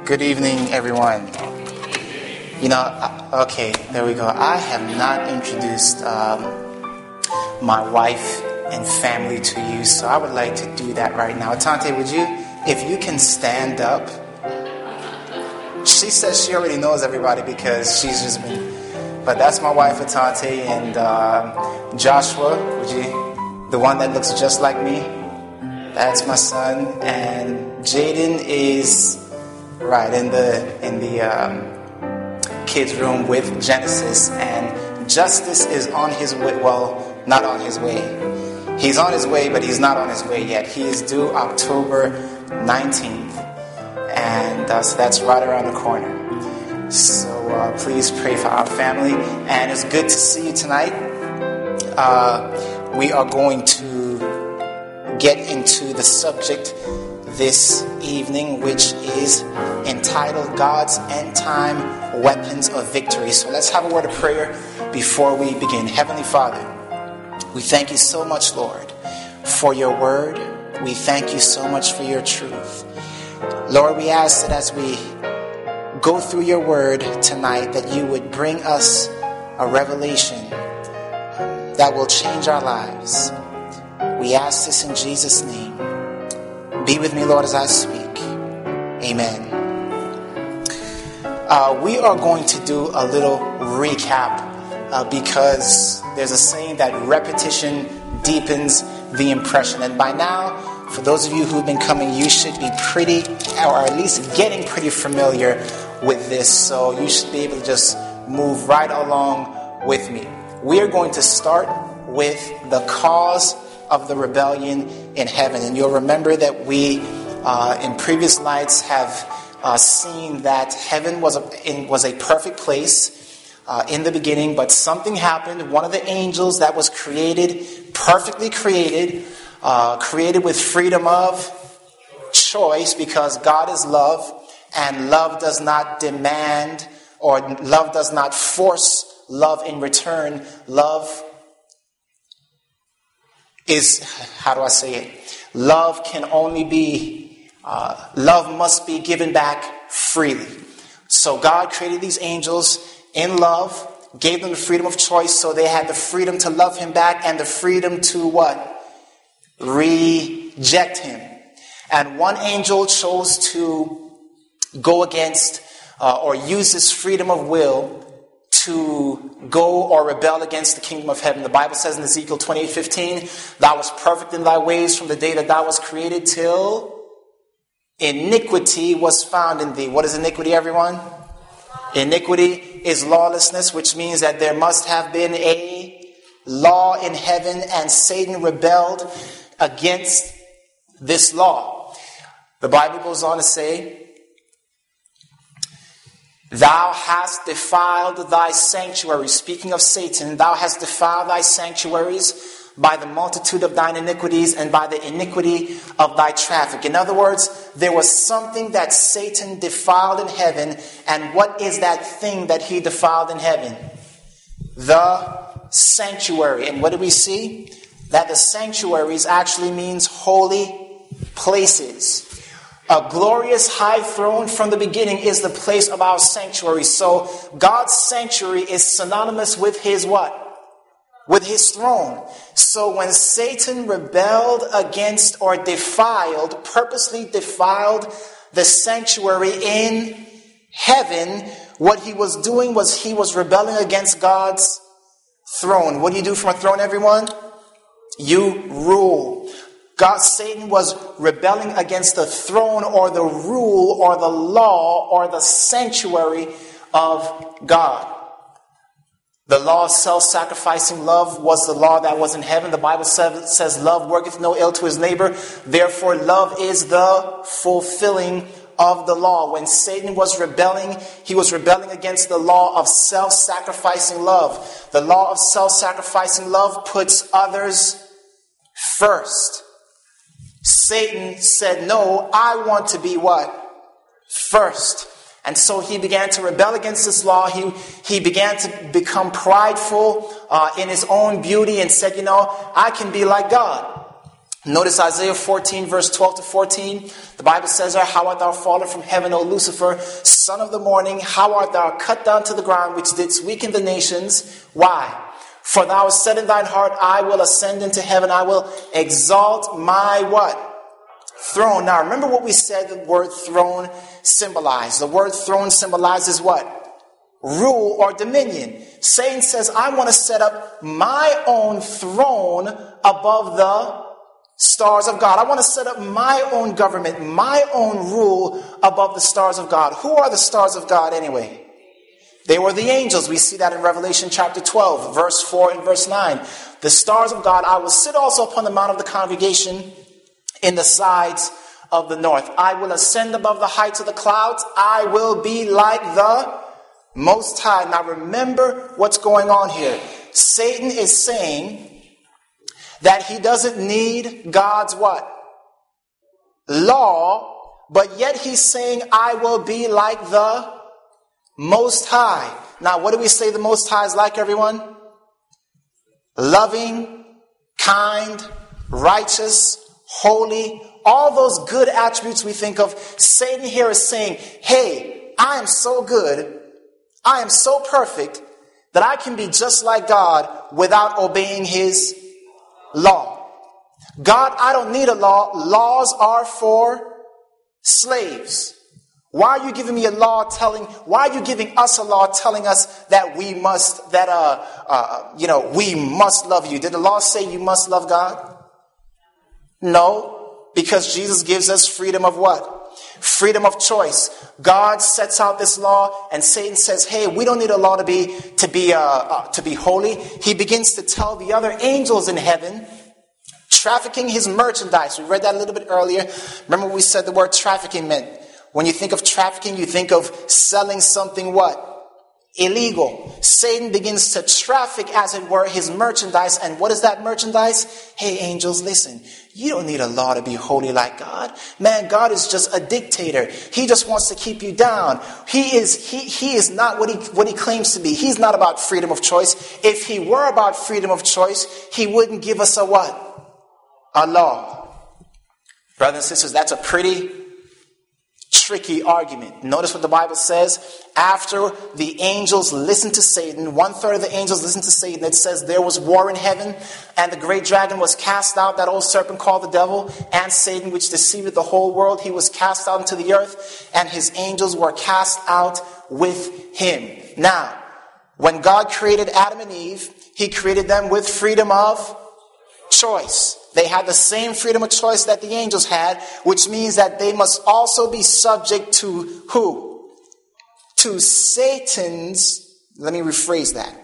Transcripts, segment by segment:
Good evening, everyone. Okay, there we go. I have not introduced my wife and family to you, so I would like to do that right now. Tante, would you, if you can stand up? She says she already knows everybody because she's just been, but that's my wife, Tante, and Joshua, would you, the one that looks just like me? That's my son, and Jaden is right in the kids' room with Genesis, and Justice is on his way. Well, not on his way. He's on his way, but he's not on his way yet. He is due October 19th, and so that's right around the corner. So please pray for our family, and it's good to see you tonight. We are going to get into the subject this evening, which is entitled God's End Time Weapons of Victory. So let's have a word of prayer before we begin. Heavenly Father, we thank you so much, Lord, for your word. We thank you so much for your truth. Lord, we ask that as we go through your word tonight, that you would bring us a revelation that will change our lives. We ask this in Jesus' name. Be with me, Lord, as I speak. Amen. We are going to do a little recap because there's a saying that repetition deepens the impression. And by now, for those of you who've been coming, you should be pretty, or at least getting pretty familiar with this. So you should be able to just move right along with me. We are going to start with the cause of the rebellion in heaven. And you'll remember that we in previous nights have seen that heaven was a perfect place in the beginning, but something happened. One of the angels that was created, perfectly created, created with freedom of choice, because God is love, and love does not demand, or love does not force love in return. Love is, how do I say it? Love can only be, love must be given back freely. So God created these angels in love, gave them the freedom of choice, so they had the freedom to love him back and the freedom to what? Reject him. And one angel chose to go against or use his freedom of will to go or rebel against the kingdom of heaven. The Bible says in Ezekiel 28:15, thou wast perfect in thy ways from the day that thou wast created till iniquity was found in thee. What is iniquity, everyone? Iniquity is lawlessness, which means that there must have been a law in heaven, and Satan rebelled against this law. The Bible goes on to say, thou hast defiled thy sanctuary. Speaking of Satan, thou hast defiled thy sanctuaries by the multitude of thine iniquities and by the iniquity of thy traffic. In other words, there was something that Satan defiled in heaven. And what is that thing that he defiled in heaven? The sanctuary. And what do we see? That the sanctuaries actually means holy places. A glorious high throne from the beginning is the place of our sanctuary. So God's sanctuary is synonymous with his what? With his throne. So when Satan rebelled against or defiled, purposely defiled the sanctuary in heaven, what he was doing was he was rebelling against God's throne. What do you do from a throne, everyone? You rule. Satan was rebelling against the throne or the rule or the law or the sanctuary of God. The law of self-sacrificing love was the law that was in heaven. The Bible says love worketh no ill to his neighbor. Therefore, love is the fulfilling of the law. When Satan was rebelling, he was rebelling against the law of self-sacrificing love. The law of self-sacrificing love puts others first. Satan said, no, I want to be what? First. And so he began to rebel against this law. He began to become prideful in his own beauty and said, I can be like God. Notice Isaiah 14, verse 12 to 14. The Bible says there, how art thou fallen from heaven, O Lucifer, son of the morning? How art thou cut down to the ground, which didst weaken the nations? Why? For thou hast said in thine heart, I will ascend into heaven. I will exalt my what? Throne. Now remember what we said the word throne symbolized. The word throne symbolizes what? Rule or dominion. Satan says, I want to set up my own throne above the stars of God. I want to set up my own government, my own rule above the stars of God. Who are the stars of God anyway? They were the angels. We see that in Revelation chapter 12, verse 4 and verse 9. The stars of God, I will sit also upon the mount of the congregation in the sides of the north. I will ascend above the heights of the clouds. I will be like the Most High. Now remember what's going on here. Satan is saying that he doesn't need God's what? Law, but yet he's saying, I will be like the Most High. Now, what do we say the Most High is like, everyone? Loving, kind, righteous, holy, all those good attributes we think of. Satan here is saying, hey, I am so good, I am so perfect, that I can be just like God without obeying his law. God, I don't need a law. Laws are for slaves. Why are you giving me a law why are you giving us a law telling us that we must love you? Did the law say you must love God? No, because Jesus gives us freedom of what? Freedom of choice. God sets out this law, and Satan says, hey, we don't need a law to be holy. He begins to tell the other angels in heaven, trafficking his merchandise. We read that a little bit earlier. Remember we said the word trafficking meant. When you think of trafficking, you think of selling something what? Illegal. Satan begins to traffic, as it were, his merchandise. And what is that merchandise? Hey, angels, listen. You don't need a law to be holy like God. Man, God is just a dictator. He just wants to keep you down. He is not what he claims to be. He's not about freedom of choice. If he were about freedom of choice, he wouldn't give us a what? A law. Brothers and sisters, that's a pretty tricky argument. Notice what the Bible says. After the angels listened to Satan, 1/3 of the angels listened to Satan, it says there was war in heaven, and the great dragon was cast out, that old serpent called the devil, and Satan, which deceived the whole world. He was cast out into the earth, and his angels were cast out with him. Now, when God created Adam and Eve, he created them with freedom of choice. They had the same freedom of choice that the angels had, which means that they must also be subject to who? To Satan's, let me rephrase that.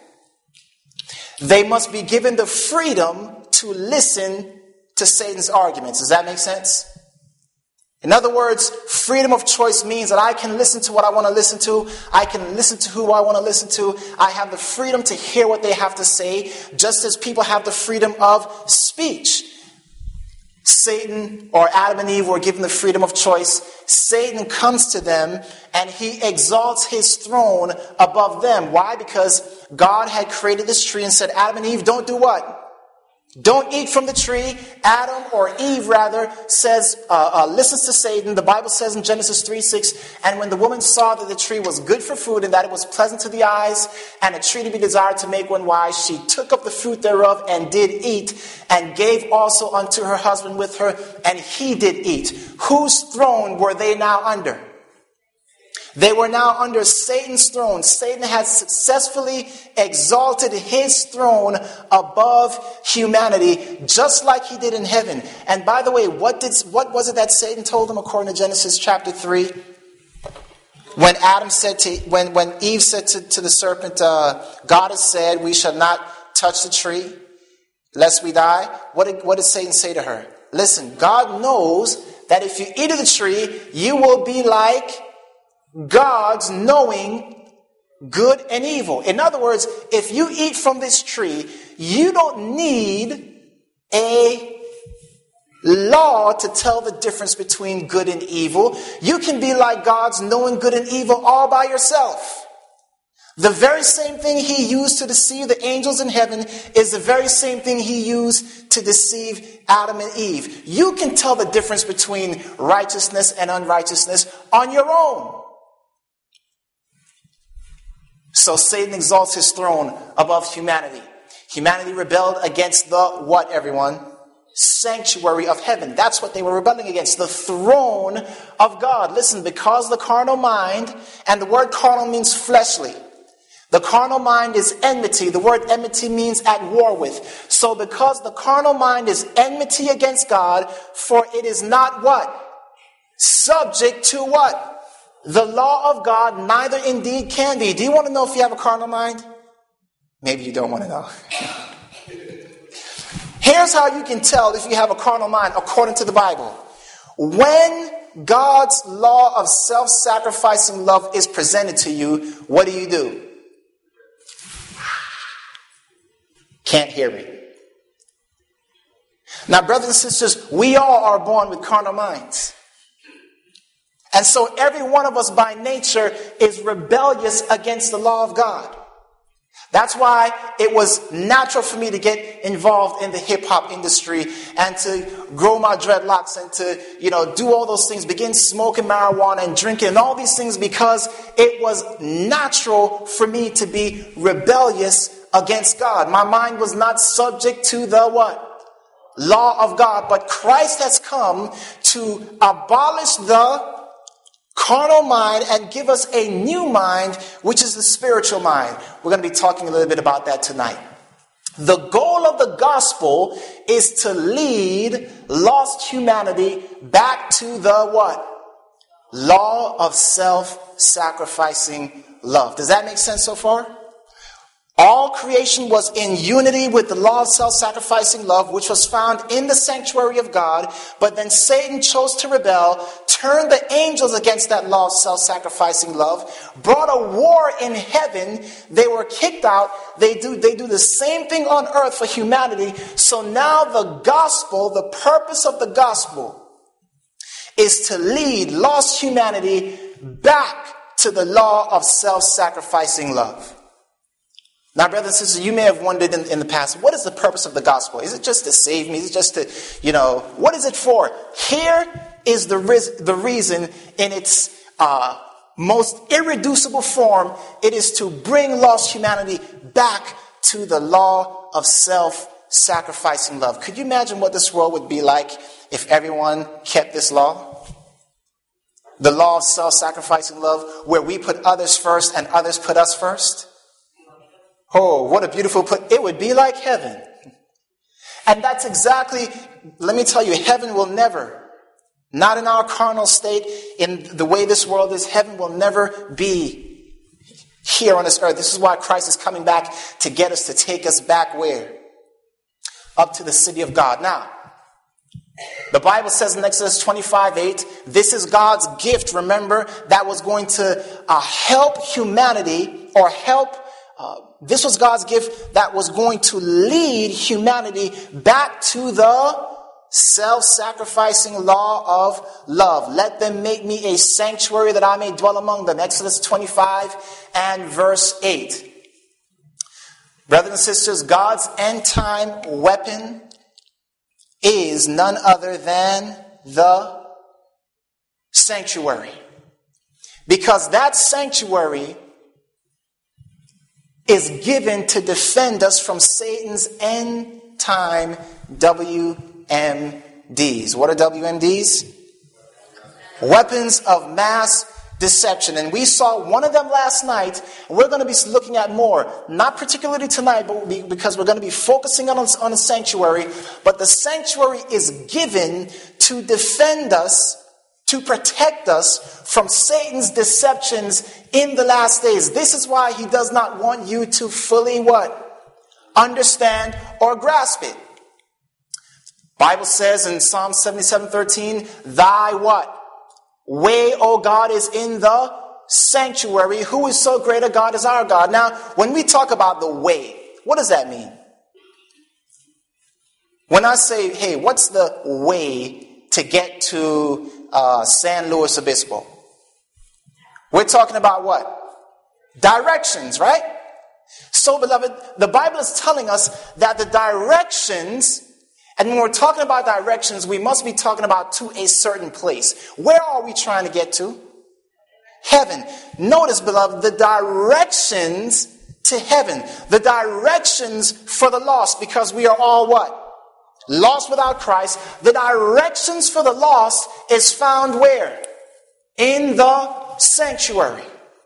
They must be given the freedom to listen to Satan's arguments. Does that make sense? In other words, freedom of choice means that I can listen to what I want to listen to. I can listen to who I want to listen to. I have the freedom to hear what they have to say, just as people have the freedom of speech. Satan, or Adam and Eve, were given the freedom of choice. Satan comes to them and he exalts his throne above them. Why? Because God had created this tree and said, Adam and Eve, don't do what? Don't eat from the tree. Adam, or Eve rather, says, listens to Satan. The Bible says in Genesis 3:6, and when the woman saw that the tree was good for food and that it was pleasant to the eyes and a tree to be desired to make one wise, she took up the fruit thereof and did eat, and gave also unto her husband with her, and he did eat. Whose throne were they now under? They were now under Satan's throne. Satan had successfully exalted his throne above humanity, just like he did in heaven. And by the way, what was it that Satan told him according to Genesis chapter 3? When when Eve said to the serpent, God has said, we shall not touch the tree, lest we die. What did Satan say to her? Listen, God knows that if you eat of the tree, you will be like God's, knowing good and evil. In other words, if you eat from this tree, you don't need a law to tell the difference between good and evil. You can be like God's, knowing good and evil all by yourself. The very same thing he used to deceive the angels in heaven is the very same thing he used to deceive Adam and Eve. You can tell the difference between righteousness and unrighteousness on your own. So Satan exalts his throne above humanity. Humanity rebelled against the what, everyone? Sanctuary of heaven. That's what they were rebelling against. The throne of God. Listen, because the carnal mind, and the word carnal means fleshly. The carnal mind is enmity. The word enmity means at war with. So because the carnal mind is enmity against God, for it is not what? Subject to what? The law of God, neither indeed can be. Do you want to know if you have a carnal mind? Maybe you don't want to know. Here's how you can tell if you have a carnal mind according to the Bible. When God's law of self-sacrificing love is presented to you, what do? Can't hear me. Now, brothers and sisters, we all are born with carnal minds. And so every one of us by nature is rebellious against the law of God. That's why it was natural for me to get involved in the hip-hop industry and to grow my dreadlocks and to, do all those things, begin smoking marijuana and drinking and all these things, because it was natural for me to be rebellious against God. My mind was not subject to the what? Law of God. But Christ has come to abolish the carnal mind and give us a new mind, which is the spiritual mind. We're going to be talking a little bit about that tonight. The goal of the gospel is to lead lost humanity back to the what? Law of self-sacrificing love. Does that make sense so far? All creation was in unity with the law of self-sacrificing love, which was found in the sanctuary of God. But then Satan chose to rebel, turned the angels against that law of self-sacrificing love, brought a war in heaven. They were kicked out. They do the same thing on earth for humanity. So now the gospel, the purpose of the gospel, is to lead lost humanity back to the law of self-sacrificing love. Now, brothers and sisters, you may have wondered in the past, what is the purpose of the gospel? Is it just to save me? Is it just to, what is it for? Here is the reason in its most irreducible form. It is to bring lost humanity back to the law of self-sacrificing love. Could you imagine what this world would be like if everyone kept this law? The law of self-sacrificing love, where we put others first and others put us first. Oh, what a beautiful put. It would be like heaven. And that's exactly, let me tell you, heaven will never, not in our carnal state, in the way this world is, heaven will never be here on this earth. This is why Christ is coming back to get us, to take us back where? Up to the city of God. Now, the Bible says in Exodus 25:8, this is God's gift, remember, that was going to help humanity, or this was God's gift that was going to lead humanity back to the self-sacrificing law of love. Let them make me a sanctuary that I may dwell among them. Exodus 25 and verse 8. Brothers and sisters, God's end-time weapon is none other than the sanctuary. Because that sanctuary is given to defend us from Satan's end-time WMDs. What are WMDs? Weapons of mass deception. And we saw one of them last night. We're going to be looking at more. Not particularly tonight, but because we're going to be focusing on the sanctuary. But the sanctuary is given to defend us, to protect us from Satan's deceptions in the last days. This is why he does not want you to fully what? Understand or grasp it. Bible says in Psalm 77:13, thy what? Way, O God, is in the sanctuary. Who is so great a God as our God? Now, when we talk about the way, what does that mean? When I say, hey, what's the way to get to San Luis Obispo? We're talking about what? Directions, right? So, beloved, the Bible is telling us that the directions, and when we're talking about directions, we must be talking about to a certain place. Where are we trying to get to? Heaven. Notice, beloved, the directions to heaven. The directions for the lost, because we are all what? Lost without Christ. The directions for the lost is found where? In the sanctuary.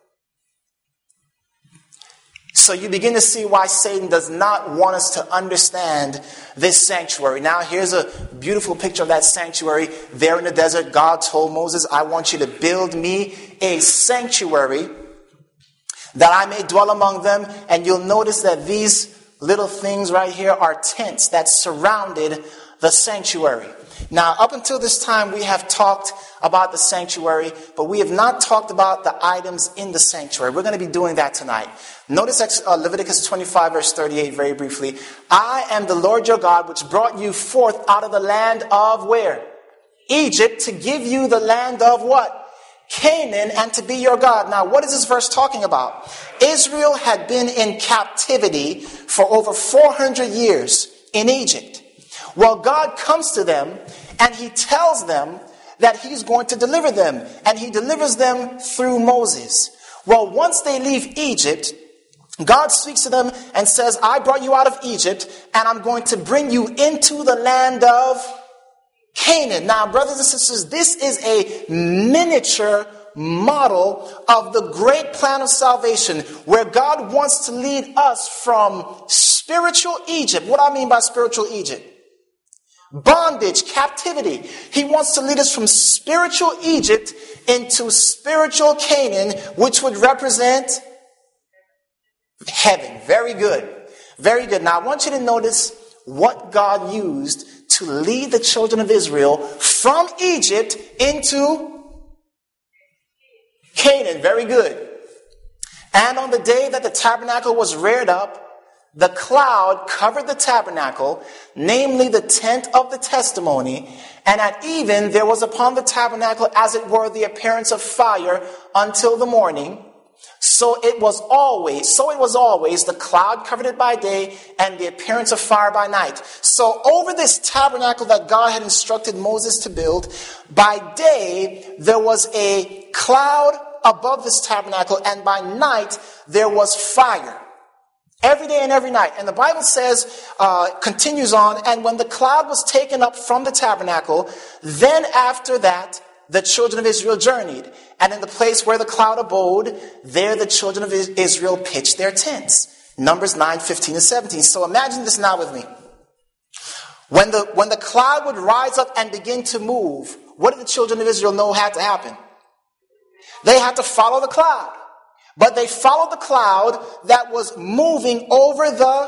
So you begin to see why Satan does not want us to understand this sanctuary. Now, here's a beautiful picture of that sanctuary. There in the desert, God told Moses, I want you to build me a sanctuary that I may dwell among them. And you'll notice that these little things right here are tents that surrounded the sanctuary. Now, up until this time, we have talked about the sanctuary, but we have not talked about the items in the sanctuary. We're going to be doing that tonight. Notice Leviticus 25, verse 38, very briefly. I am the Lord your God, which brought you forth out of the land of where? Egypt, to give you the land of what? Canaan, and to be your God. Now, what is this verse talking about? Israel had been in captivity for over 400 years in Egypt. Well, God comes to them and he tells them that he's going to deliver them. And he delivers them through Moses. Well, once they leave Egypt, God speaks to them and says, I brought you out of Egypt and I'm going to bring you into the land of Canaan. Now, brothers and sisters, this is a miniature model of the great plan of salvation where God wants to lead us from spiritual Egypt. What do I mean by spiritual Egypt? Bondage, captivity. He wants to lead us from spiritual Egypt into spiritual Canaan, which would represent heaven. Very good. Very good. Now, I want you to notice what God used to lead the children of Israel from Egypt into Canaan. Very good. And on the day that the tabernacle was reared up, the cloud covered the tabernacle, namely the tent of the testimony, and at even there was upon the tabernacle as it were the appearance of fire until the morning. So it was always the cloud covered it by day and the appearance of fire by night. So over this tabernacle that God had instructed Moses to build, by day there was a cloud above this tabernacle, and by night there was fire. Every day and every night. And the Bible says, continues on, and when the cloud was taken up from the tabernacle, then after that, the children of Israel journeyed. And in the place where the cloud abode, there the children of Israel pitched their tents. Numbers 9, 15, and 17. So imagine this now with me. When the cloud would rise up and begin to move, what did the children of Israel know had to happen? They had to follow the cloud. But they followed the cloud that was moving over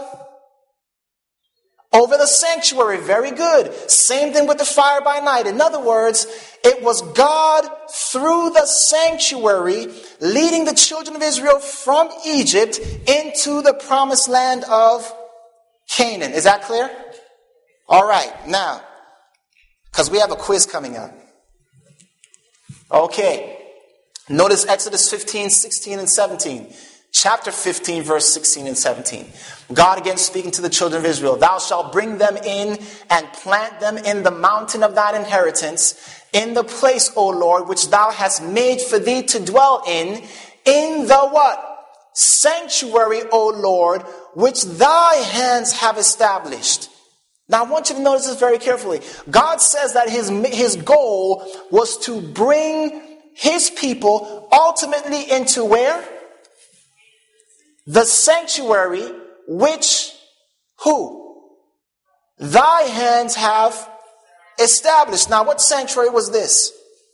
the sanctuary. Very good. Same thing with the fire by night. In other words, it was God through the sanctuary leading the children of Israel from Egypt into the promised land of Canaan. Is that clear? All right. Now, because we have a quiz coming up. Okay. Notice Exodus 15, 16, and 17. Chapter 15, verse 16 and 17. God again speaking to the children of Israel. Thou shalt bring them in and plant them in the mountain of thine inheritance, in the place, O Lord, which thou hast made for thee to dwell in the what? Sanctuary, O Lord, which thy hands have established. Now, I want you to notice this very carefully. God says that his goal was to bring his people ultimately into where? The sanctuary, which who? Thy hands have established. Now, what sanctuary was this?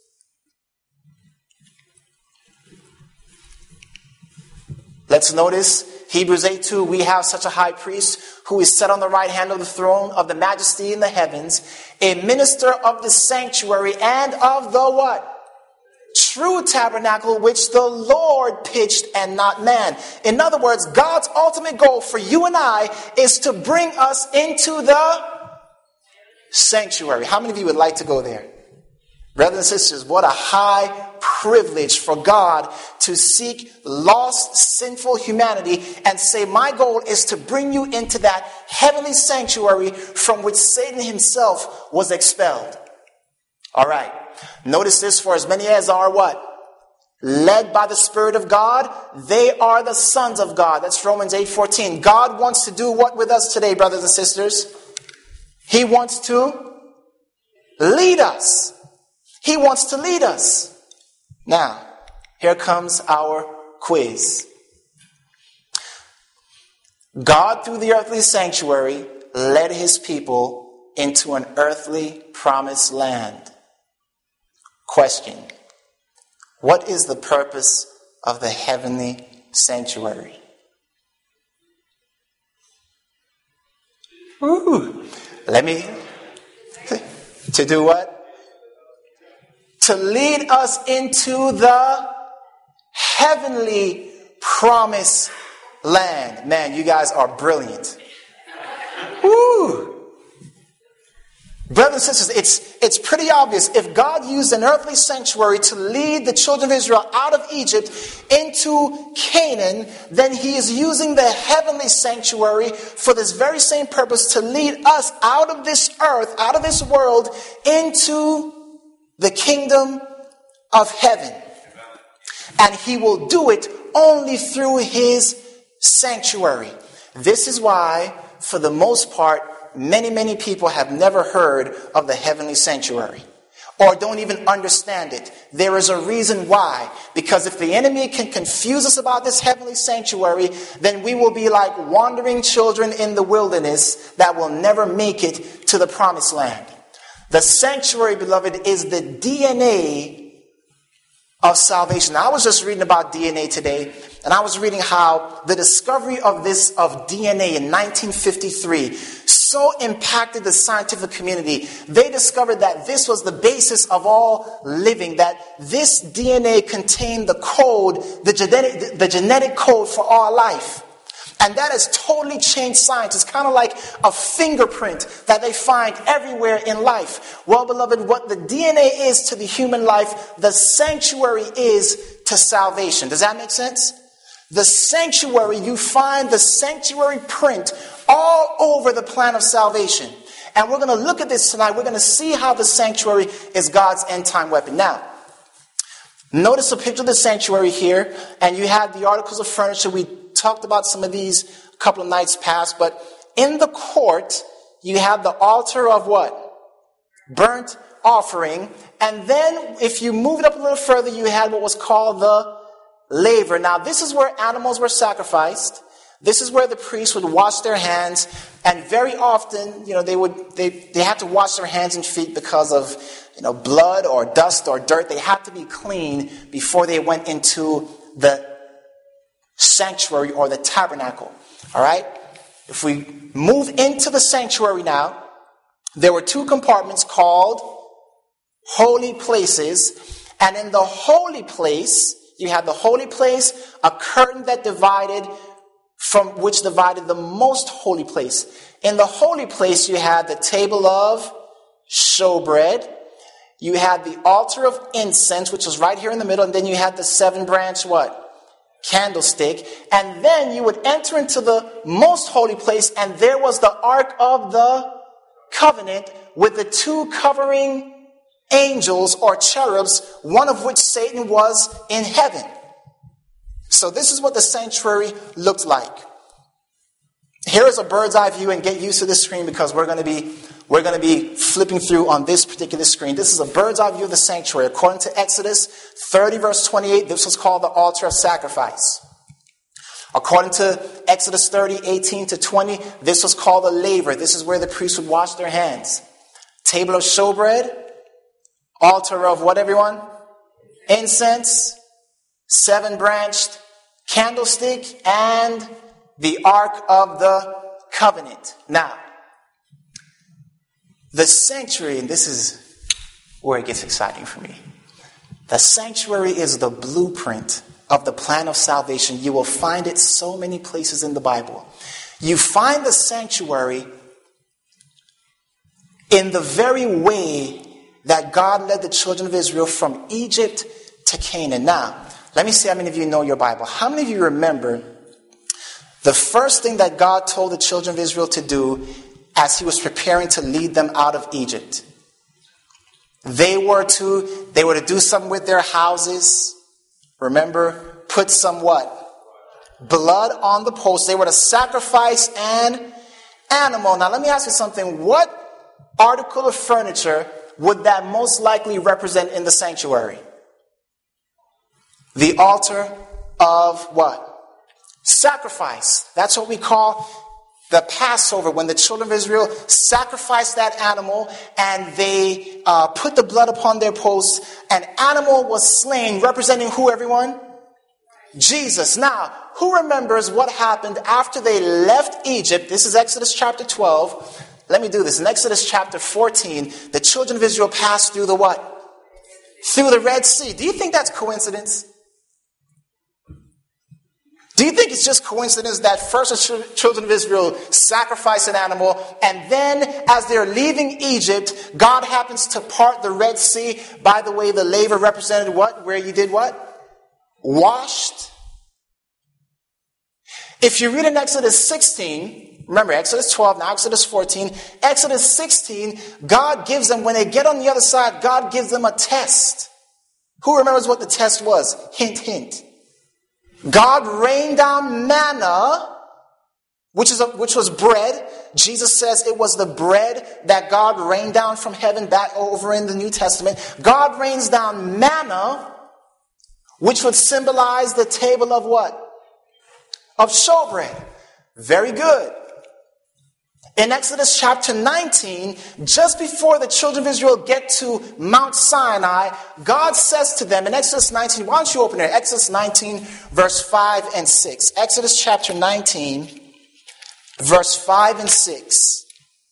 Let's notice Hebrews 8:2. We have such a high priest who is set on the right hand of the throne of the majesty in the heavens, a minister of the sanctuary and of the what? True tabernacle, which the Lord pitched and not man. In other words, God's ultimate goal for you and I is to bring us into the sanctuary. How many of you would like to go there? Brothers and sisters, what a high privilege for God to seek lost, sinful humanity and say, my goal is to bring you into that heavenly sanctuary from which Satan himself was expelled. All right. Notice this, for as many as are what? Led by the Spirit of God, they are the sons of God. That's Romans 8:14. God wants to do what with us today, brothers and sisters? He wants to lead us. He wants to lead us. Now, here comes our quiz. God, through the earthly sanctuary, led his people into an earthly promised land. Question: what is the purpose of the heavenly sanctuary? To do what? To lead us into the heavenly promised land. Man, you guys are brilliant. Woo! Brothers and sisters, it's pretty obvious. If God used an earthly sanctuary to lead the children of Israel out of Egypt into Canaan, then he is using the heavenly sanctuary for this very same purpose, to lead us out of this earth, out of this world, into the kingdom of heaven. And he will do it only through his sanctuary. This is why, for the most part, many people have never heard of the heavenly sanctuary or don't even understand it. There is a reason why. Because if the enemy can confuse us about this heavenly sanctuary, then we will be like wandering children in the wilderness that will never make it to the promised land. The sanctuary, beloved, is the DNA of salvation. Now, I was just reading about DNA today, and I was reading how the discovery of DNA in 1953 so impacted the scientific community. They discovered that this was the basis of all living, that this DNA contained the code, the genetic code for all life. And that has totally changed science. It's kind of like a fingerprint that they find everywhere in life. Well, beloved, what the DNA is to the human life, the sanctuary is to salvation. Does that make sense? The sanctuary, you find the sanctuary print all over the plan of salvation. And we're going to look at this tonight. We're going to see how the sanctuary is God's end-time weapon. Now, notice a picture of the sanctuary here. And you have the articles of furniture. We talked about some of these a couple of nights past. But in the court, you have the altar of what? Burnt offering. And then if you move it up a little further, you had what was called the laver. Now, this is where animals were sacrificed. This is where the priests would wash their hands, and very often, they had to wash their hands and feet because of, blood or dust or dirt. They had to be clean before they went into the sanctuary or the tabernacle. All right? If we move into the sanctuary now, there were two compartments called holy places, and in the holy place, you had the holy place, a curtain that divided the most holy place. In the holy place, you had the table of showbread. You had the altar of incense, which was right here in the middle. And then you had the 7-branch candlestick. And then you would enter into the most holy place. And there was the Ark of the Covenant with the two covering angels or cherubs, one of which Satan was in heaven. So this is what the sanctuary looked like. Here is a bird's eye view, and get used to this screen because we're going to be flipping through on this particular screen. This is a bird's eye view of the sanctuary. According to Exodus 30 verse 28, this was called the altar of sacrifice. According to Exodus 30, 18 to 20, this was called the laver. This is where the priests would wash their hands. Table of showbread, altar of what, everyone? Incense, 7-branched candlestick, and the Ark of the Covenant. Now, the sanctuary, and this is where it gets exciting for me. The sanctuary is the blueprint of the plan of salvation. You will find it so many places in the Bible. You find the sanctuary in the very way that God led the children of Israel from Egypt to Canaan. Now, let me see how many of you know your Bible. How many of you remember the first thing that God told the children of Israel to do as he was preparing to lead them out of Egypt? They were to do something with their houses. Remember, put some what? Blood on the post. They were to sacrifice an animal. Now let me ask you something. What article of furniture would that most likely represent in the sanctuary? The altar of what? Sacrifice. That's what we call the Passover, when the children of Israel sacrificed that animal and they put the blood upon their posts. An animal was slain, representing who, everyone? Jesus. Now, who remembers what happened after they left Egypt? This is Exodus chapter 12. Let me do this. In Exodus chapter 14, the children of Israel passed through the what? Through the Red Sea. Do you think that's coincidence? Do you think it's just coincidence that first the children of Israel sacrifice an animal, and then as they're leaving Egypt, God happens to part the Red Sea? By the way, the laver represented what? Where you did what? Washed. If you read in Exodus 16, remember Exodus 12, now Exodus 14, Exodus 16, God gives them, when they get on the other side, God gives them a test. Who remembers what the test was? Hint, hint. God rained down manna, which was bread. Jesus says it was the bread that God rained down from heaven, back over in the New Testament. God rains down manna, which would symbolize the table of what? Of showbread. Very good. In Exodus chapter 19, just before the children of Israel get to Mount Sinai, God says to them in Exodus 19, why don't you open it? Exodus 19, verse 5 and 6. Exodus chapter 19, verse 5 and 6.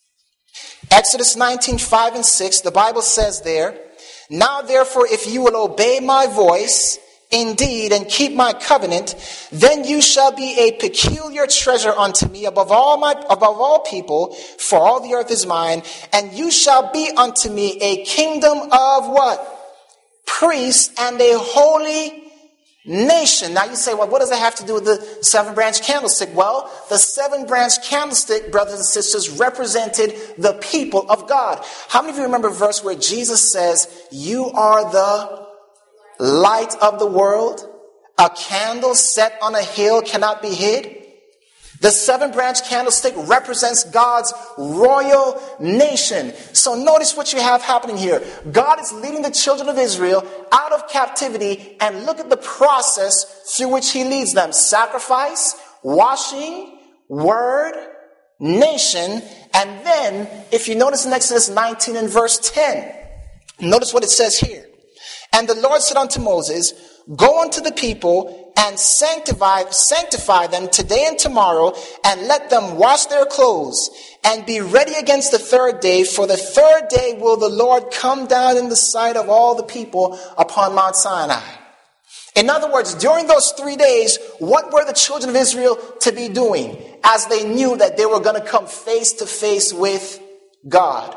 Exodus 19, 5 and 6, the Bible says there, now therefore, if you will obey my voice, indeed, and keep my covenant, then you shall be a peculiar treasure unto me above all people, for all the earth is mine, and you shall be unto me a kingdom of what? Priests and a holy nation. Now you say, well, what does that have to do with the 7-branch candlestick? Well, the 7-branch candlestick, brothers and sisters, represented the people of God. How many of you remember a verse where Jesus says, you are the light of the world? A candle set on a hill cannot be hid. The 7-branch candlestick represents God's royal nation. So notice what you have happening here. God is leading the children of Israel out of captivity, and look at the process through which he leads them. Sacrifice, washing, word, nation, and then, if you notice in Exodus 19 and verse 10, notice what it says here. And the Lord said unto Moses, go unto the people and sanctify them today and tomorrow, and let them wash their clothes and be ready against the 3rd day. For the 3rd day will the Lord come down in the sight of all the people upon Mount Sinai. In other words, during those 3 days, what were the children of Israel to be doing as they knew that they were going to come face to face with God?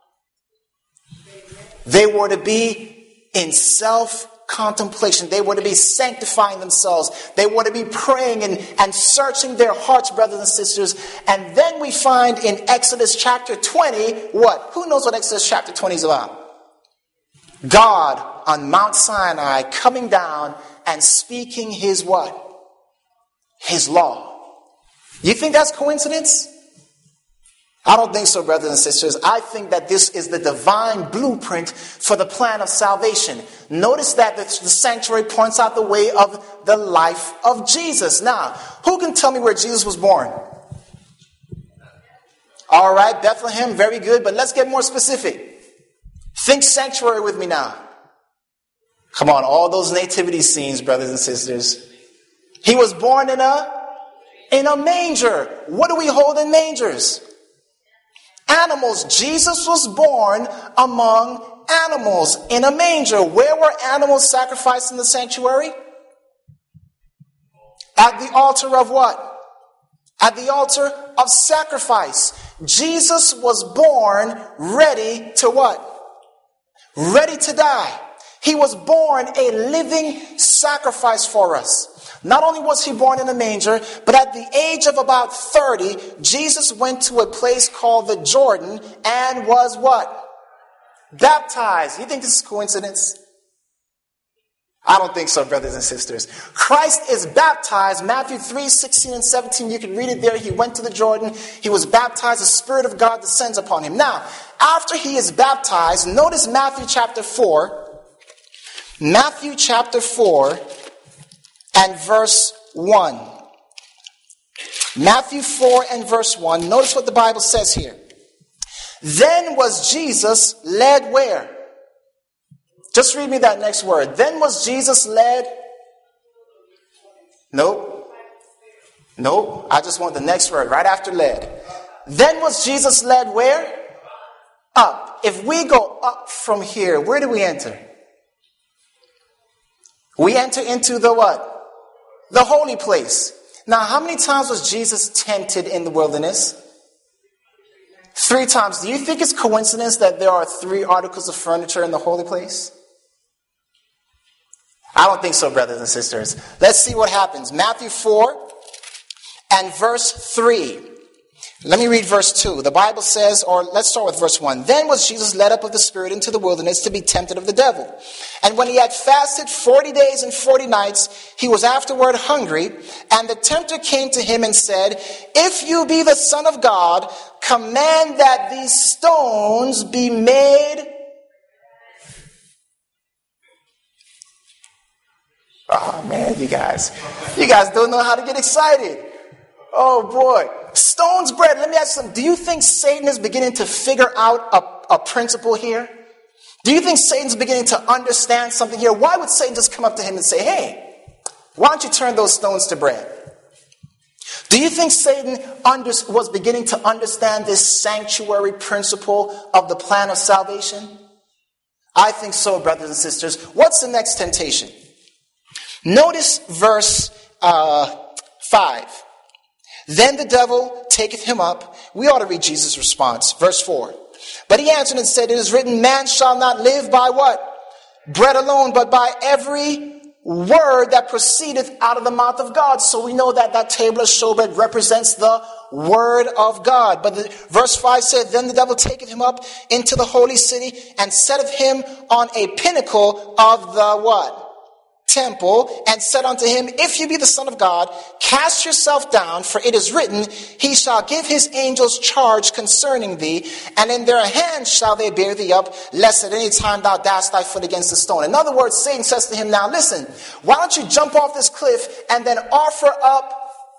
They were to be in self-contemplation. They were to be sanctifying themselves. They were to be praying and searching their hearts, brothers and sisters. And then we find in Exodus chapter 20, what? Who knows what Exodus chapter 20 is about? God on Mount Sinai coming down and speaking his what? His law. You think that's coincidence? I don't think so, brothers and sisters. I think that this is the divine blueprint for the plan of salvation. Notice that the sanctuary points out the way of the life of Jesus. Now, who can tell me where Jesus was born? All right, Bethlehem, very good, but let's get more specific. Think sanctuary with me now. Come on, all those nativity scenes, brothers and sisters. He was born in a manger. What do we hold in mangers? Animals. Jesus was born among animals in a manger. Where were animals sacrificed in the sanctuary? At the altar of what? At the altar of sacrifice. Jesus was born ready to what? Ready to die. He was born a living sacrifice for us. Not only was he born in a manger, but at the age of about 30, Jesus went to a place called the Jordan and was what? Baptized. You think this is coincidence? I don't think so, brothers and sisters. Christ is baptized. Matthew 3:16 and 17, you can read it there. He went to the Jordan. He was baptized. The Spirit of God descends upon him. Now, after he is baptized, notice Matthew chapter 4. Matthew chapter 4 and verse 1. Matthew 4 and verse 1. Notice what the Bible says here. Then was Jesus led where? Just read me that next word. Then was Jesus led? Nope. I just want the next word right after led. Then was Jesus led where? Up. If we go up from here, where do we enter? We enter into the what? The holy place. Now, how many times was Jesus tempted in the wilderness? 3 times. Do you think it's coincidence that there are 3 articles of furniture in the holy place? I don't think so, brothers and sisters. Let's see what happens. Matthew 4 and verse 3. Let me read verse 2. The Bible says, or let's start with verse 1. Then was Jesus led up of the Spirit into the wilderness to be tempted of the devil. And when he had fasted 40 days and 40 nights, he was afterward hungry. And the tempter came to him and said, if you be the Son of God, command that these stones be made. Oh man, you guys don't know how to get excited. Oh boy. Stones bread. Let me ask you something. Do you think Satan is beginning to figure out a principle here? Do you think Satan's beginning to understand something here? Why would Satan just come up to him and say, hey, why don't you turn those stones to bread? Do you think Satan was beginning to understand this sanctuary principle of the plan of salvation? I think so, brothers and sisters. What's the next temptation? Notice verse 5. Then the devil taketh him up. We ought to read Jesus' response. Verse 4. But he answered and said, it is written, man shall not live by what? Bread alone, but by every word that proceedeth out of the mouth of God. So we know that that table of showbread represents the word of God. But verse 5 said, then the devil taketh him up into the holy city and setteth him on a pinnacle of the what? Temple, and said unto him, if you be the Son of God, cast yourself down, for it is written, he shall give his angels charge concerning thee, and in their hands shall they bear thee up, lest at any time thou dash thy foot against a stone. In other words, Satan says to him, now listen, why don't you jump off this cliff and then offer up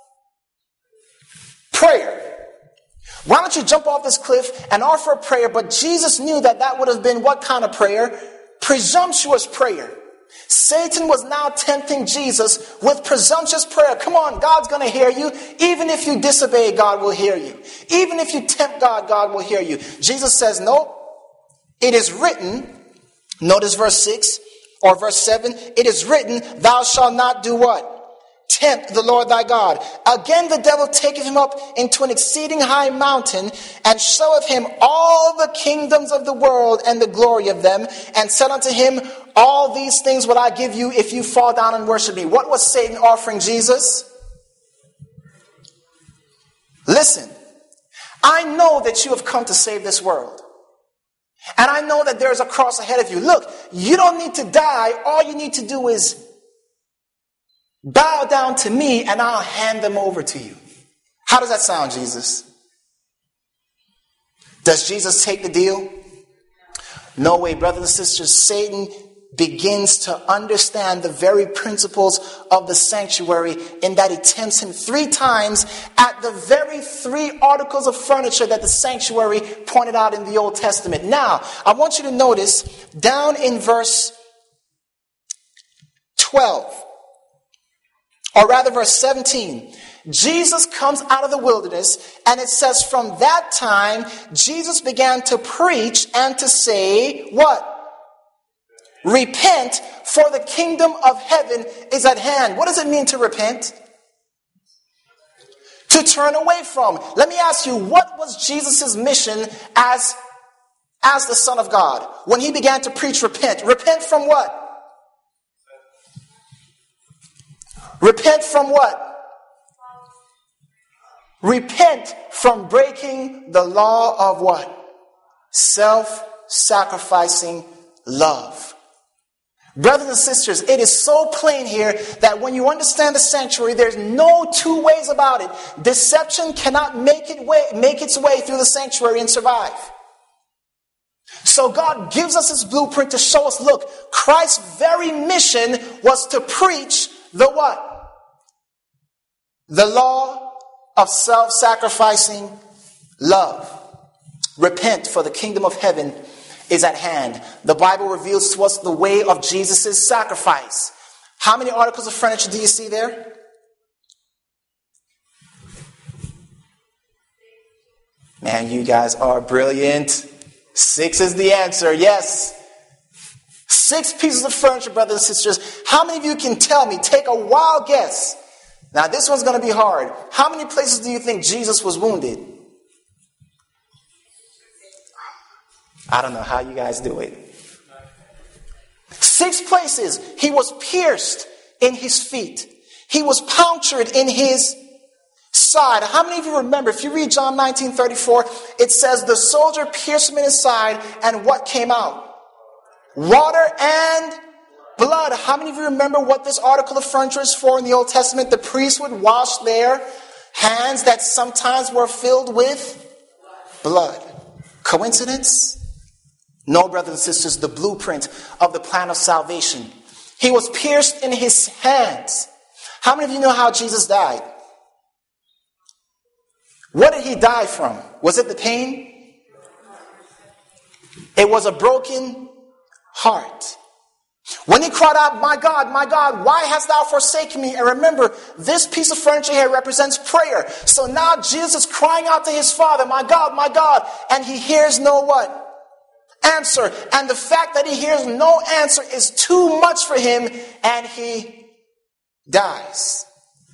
prayer? Why don't you jump off this cliff and offer a prayer? But Jesus knew that that would have been what kind of prayer? Presumptuous prayer. Satan was now tempting Jesus with presumptuous prayer. Come on, God's going to hear you. Even if you disobey, God will hear you. Even if you tempt God, God will hear you. Jesus says, no, it is written. Notice verse 6 or verse 7. It is written, thou shalt not do what? Tempt the Lord thy God. Again the devil taketh him up into an exceeding high mountain, and showeth him all the kingdoms of the world and the glory of them, and said unto him, all these things will I give you if you fall down and worship me. What was Satan offering Jesus? Listen, I know that you have come to save this world. And I know that there's a cross ahead of you. Look, you don't need to die. All you need to do is bow down to me and I'll hand them over to you. How does that sound, Jesus? Does Jesus take the deal? No way, brothers and sisters. Satan begins to understand the very principles of the sanctuary in that he tempts him 3 times at the very 3 articles of furniture that the sanctuary pointed out in the Old Testament. Now, I want you to notice down in verse 12, or rather verse 17, Jesus comes out of the wilderness, and it says from that time, Jesus began to preach and to say, what? Repent, for the kingdom of heaven is at hand. What does it mean to repent? To turn away from. Let me ask you, what was Jesus' mission as as the Son of God when he began to preach repent. Repent from what? Repent from what? Repent from breaking the law of what? Self-sacrificing love. Brothers and sisters, it is so plain here that when you understand the sanctuary, there's no two ways about it. Deception cannot make its way through the sanctuary and survive. So God gives us his blueprint to show us, look, Christ's very mission was to preach the what? The law of self-sacrificing love. Repent, for the kingdom of heaven is at hand. The Bible reveals to us the way of Jesus' sacrifice. How many articles of furniture do you see there? Man, you guys are brilliant. 6 is the answer. Yes. 6 pieces of furniture, brothers and sisters. How many of you can tell me, take a wild guess? Now, this one's going to be hard. How many places do you think Jesus was wounded? I don't know how you guys do it. 6 places. He was pierced in his feet. He was punctured in his side. How many of you remember, if you read John 19:34, it says the soldier pierced him in his side, and what came out? Water and blood. How many of you remember what this article of furniture is for in the Old Testament? The priests would wash their hands that sometimes were filled with blood. Coincidence? No, brothers and sisters, the blueprint of the plan of salvation. He was pierced in his hands. How many of you know how Jesus died? What did he die from? Was it the pain? It was a broken heart. When he cried out, my God, why hast thou forsaken me? And remember, this piece of furniture here represents prayer. So now Jesus is crying out to his Father, my God, and he hears no what? Answer. And the fact that he hears no answer is too much for him, and he dies.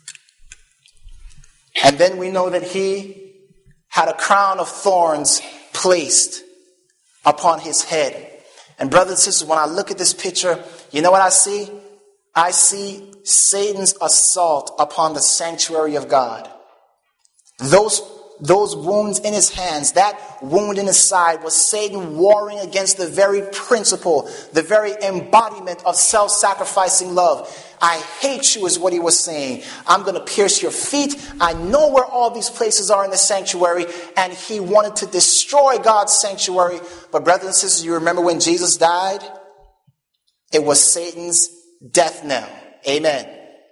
And then we know that he had a crown of thorns placed upon his head. And brothers and sisters, when I look at this picture, you know what I see? I see Satan's assault upon the sanctuary of God. Those wounds in his hands, that wound in his side, was Satan warring against the very principle, the very embodiment of self-sacrificing love. I hate you is what he was saying. I'm going to pierce your feet. I know where all these places are in the sanctuary. And he wanted to destroy God's sanctuary. But brothers and sisters, you remember when Jesus died? It was Satan's death knell. Amen.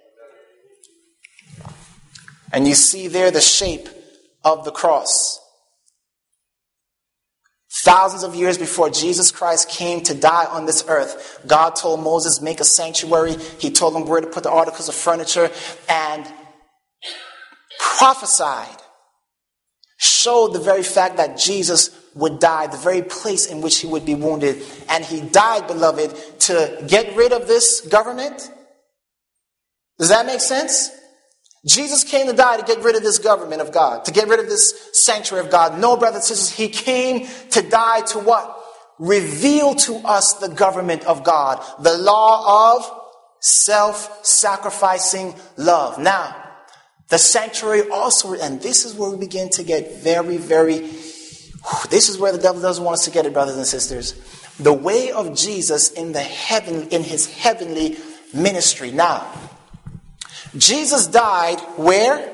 And you see there the shape of the cross. Thousands of years before Jesus Christ came to die on this earth, God told Moses, make a sanctuary. He told him where to put the articles of furniture, and prophesied, showed the very fact that Jesus would die, the very place in which he would be wounded. And he died, beloved, to get rid of this government. Does that make sense? Jesus came to die to get rid of this government of God, to get rid of this sanctuary of God. No, brothers and sisters, he came to die to what? Reveal to us the government of God, the law of self-sacrificing love. Now, the sanctuary also, and this is where we begin to get this is where the devil doesn't want us to get it, brothers and sisters. The way of Jesus in his heavenly ministry. Now, Jesus died where?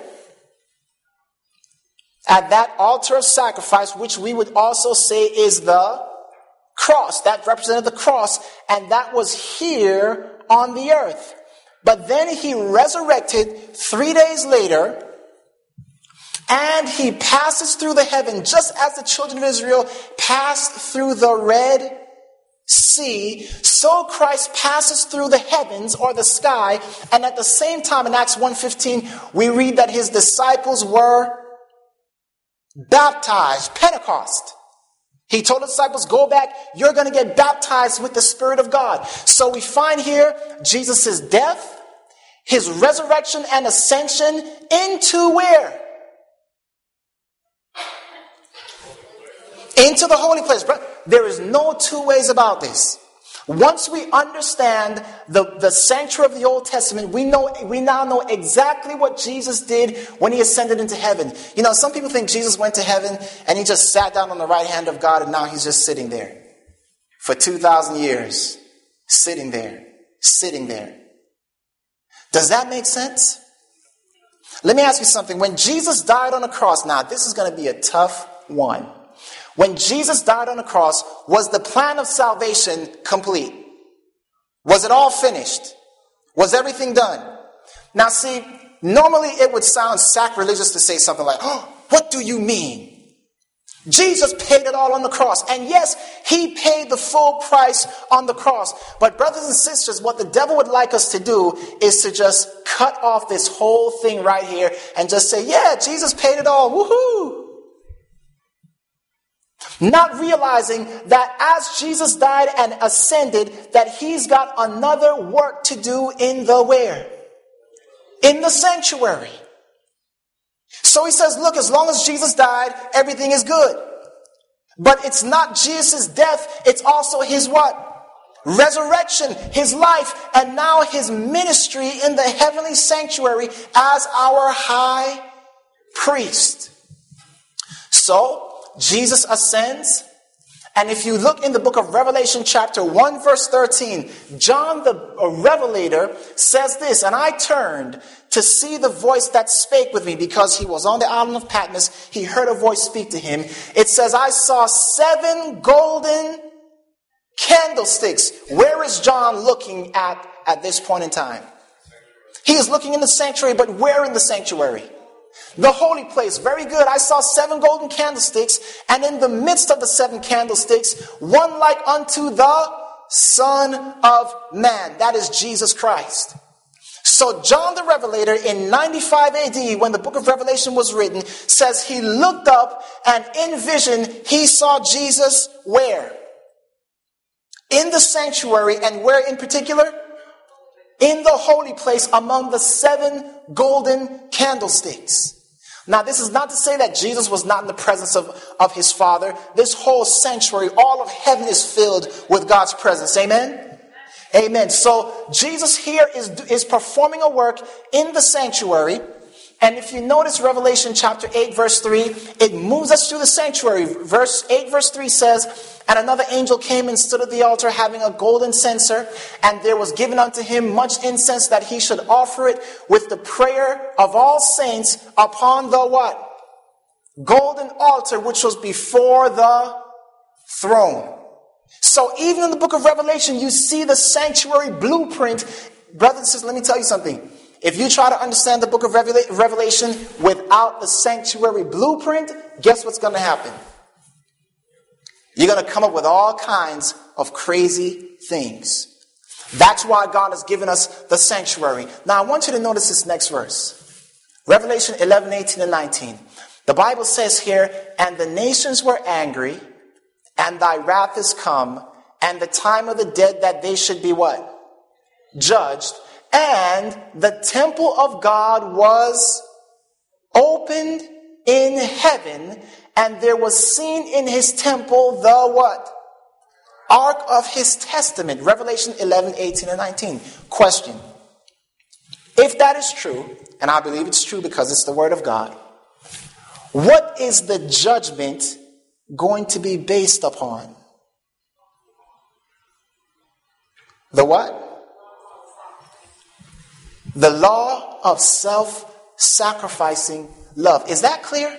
At that altar of sacrifice, which we would also say is the cross. That represented the cross, and that was here on the earth. But then he resurrected 3 days later, and he passes through the heaven, just as the children of Israel passed through the Red Sea, so Christ passes through the heavens or the sky. And at the same time, in Acts 1:15, we read that his disciples were baptized. Pentecost. He told the disciples, go back, you're going to get baptized with the Spirit of God. So we find here Jesus' death, his resurrection and ascension into where? Into the holy place. There is no two ways about this. Once we understand the sanctuary of the Old Testament, we now know exactly what Jesus did when he ascended into heaven. You know, some people think Jesus went to heaven and he just sat down on the right hand of God and now he's just sitting there for 2,000 years. Sitting there. Does that make sense? Let me ask you something. When Jesus died on the cross, now this is going to be a tough one. When Jesus died on the cross, was the plan of salvation complete? Was it all finished? Was everything done? Now see, normally it would sound sacrilegious to say something like, oh, what do you mean? Jesus paid it all on the cross. And yes, he paid the full price on the cross. But brothers and sisters, what the devil would like us to do is to just cut off this whole thing right here and just say, yeah, Jesus paid it all. Woohoo! Not realizing that as Jesus died and ascended, that he's got another work to do in the where? In the sanctuary. So he says, look, as long as Jesus died, everything is good. But it's not Jesus' death, it's also his what? Resurrection, his life, and now his ministry in the heavenly sanctuary as our high priest. So, Jesus ascends, and if you look in the book of Revelation chapter 1 verse 13, John the Revelator says this, and I turned to see the voice that spake with me, because he was on the island of Patmos. He heard a voice speak to him. It says, I saw 7 golden candlesticks. Where is John looking at this point in time? He is looking in the sanctuary, but where in the sanctuary? The holy place. Very good. I saw 7 golden candlesticks, and in the midst of the 7 candlesticks, one like unto the Son of Man. That is Jesus Christ. So John the Revelator in 95 AD, when the book of Revelation was written, says he looked up and in vision he saw Jesus where? In the sanctuary, and where in particular? In the holy place among the 7 golden candlesticks. Now, this is not to say that Jesus was not in the presence of his Father. This whole sanctuary, all of heaven is filled with God's presence. Amen? Amen. So, Jesus here is performing a work in the sanctuary. And if you notice Revelation chapter 8, verse 3, it moves us through the sanctuary. Verse 8, verse 3 says, and another angel came and stood at the altar having a golden censer, and there was given unto him much incense, that he should offer it with the prayer of all saints upon the what? Golden altar which was before the throne. So even in the book of Revelation, you see the sanctuary blueprint. Brothers and sisters, let me tell you something. If you try to understand the book of Revelation without the sanctuary blueprint, guess what's going to happen? You're going to come up with all kinds of crazy things. That's why God has given us the sanctuary. Now, I want you to notice this next verse. Revelation 11, 18, and 19. The Bible says here, and the nations were angry, and thy wrath is come, and the time of the dead that they should be what? Judged. And the temple of God was opened in heaven, and there was seen in his temple the what? Ark of his testament. Revelation 11, 18, and 19. Question. If that is true, and I believe it's true because it's the word of God, what is the judgment going to be based upon? The what? The law of self-sacrificing love. Is that clear?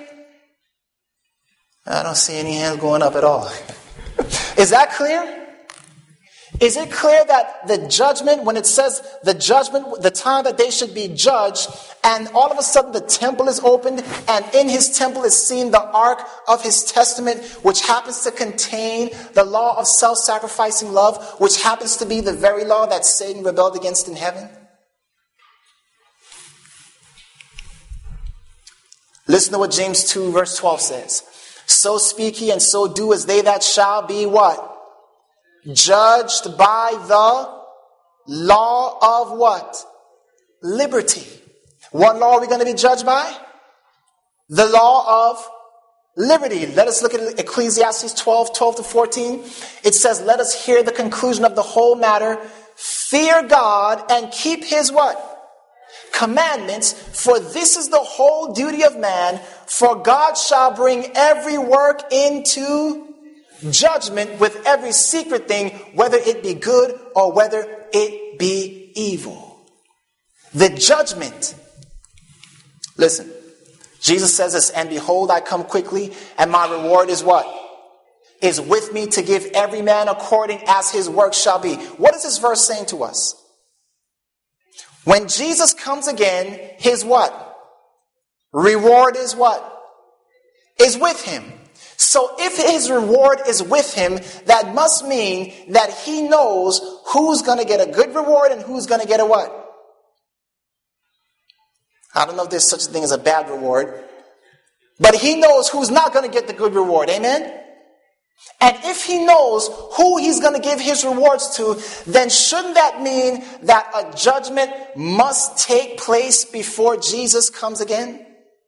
I don't see any hands going up at all. Is that clear? Is it clear that the judgment, when it says the judgment, the time that they should be judged, and all of a sudden the temple is opened, and in his temple is seen the ark of his testament, which happens to contain the law of self-sacrificing love, which happens to be the very law that Satan rebelled against in heaven? Listen to what James 2 verse 12 says. So speak ye and so do as they that shall be what? Judged by the law of what? Liberty. What law are we going to be judged by? The law of liberty. Let us look at Ecclesiastes 12 to 14. It says, let us hear the conclusion of the whole matter. Fear God and keep his what? Commandments, for this is the whole duty of man, for God shall bring every work into judgment with every secret thing, whether it be good or whether it be evil. The judgment. Listen, Jesus says this, and behold, I come quickly, and my reward is what? Is with me to give every man according as his work shall be. What is this verse saying to us? When Jesus comes again, his what? Reward is what? Is with him. So if his reward is with him, that must mean that he knows who's going to get a good reward and who's going to get a what? I don't know if there's such a thing as a bad reward, but he knows who's not going to get the good reward. Amen? And if he knows who he's going to give his rewards to, then shouldn't that mean that a judgment must take place before Jesus comes again?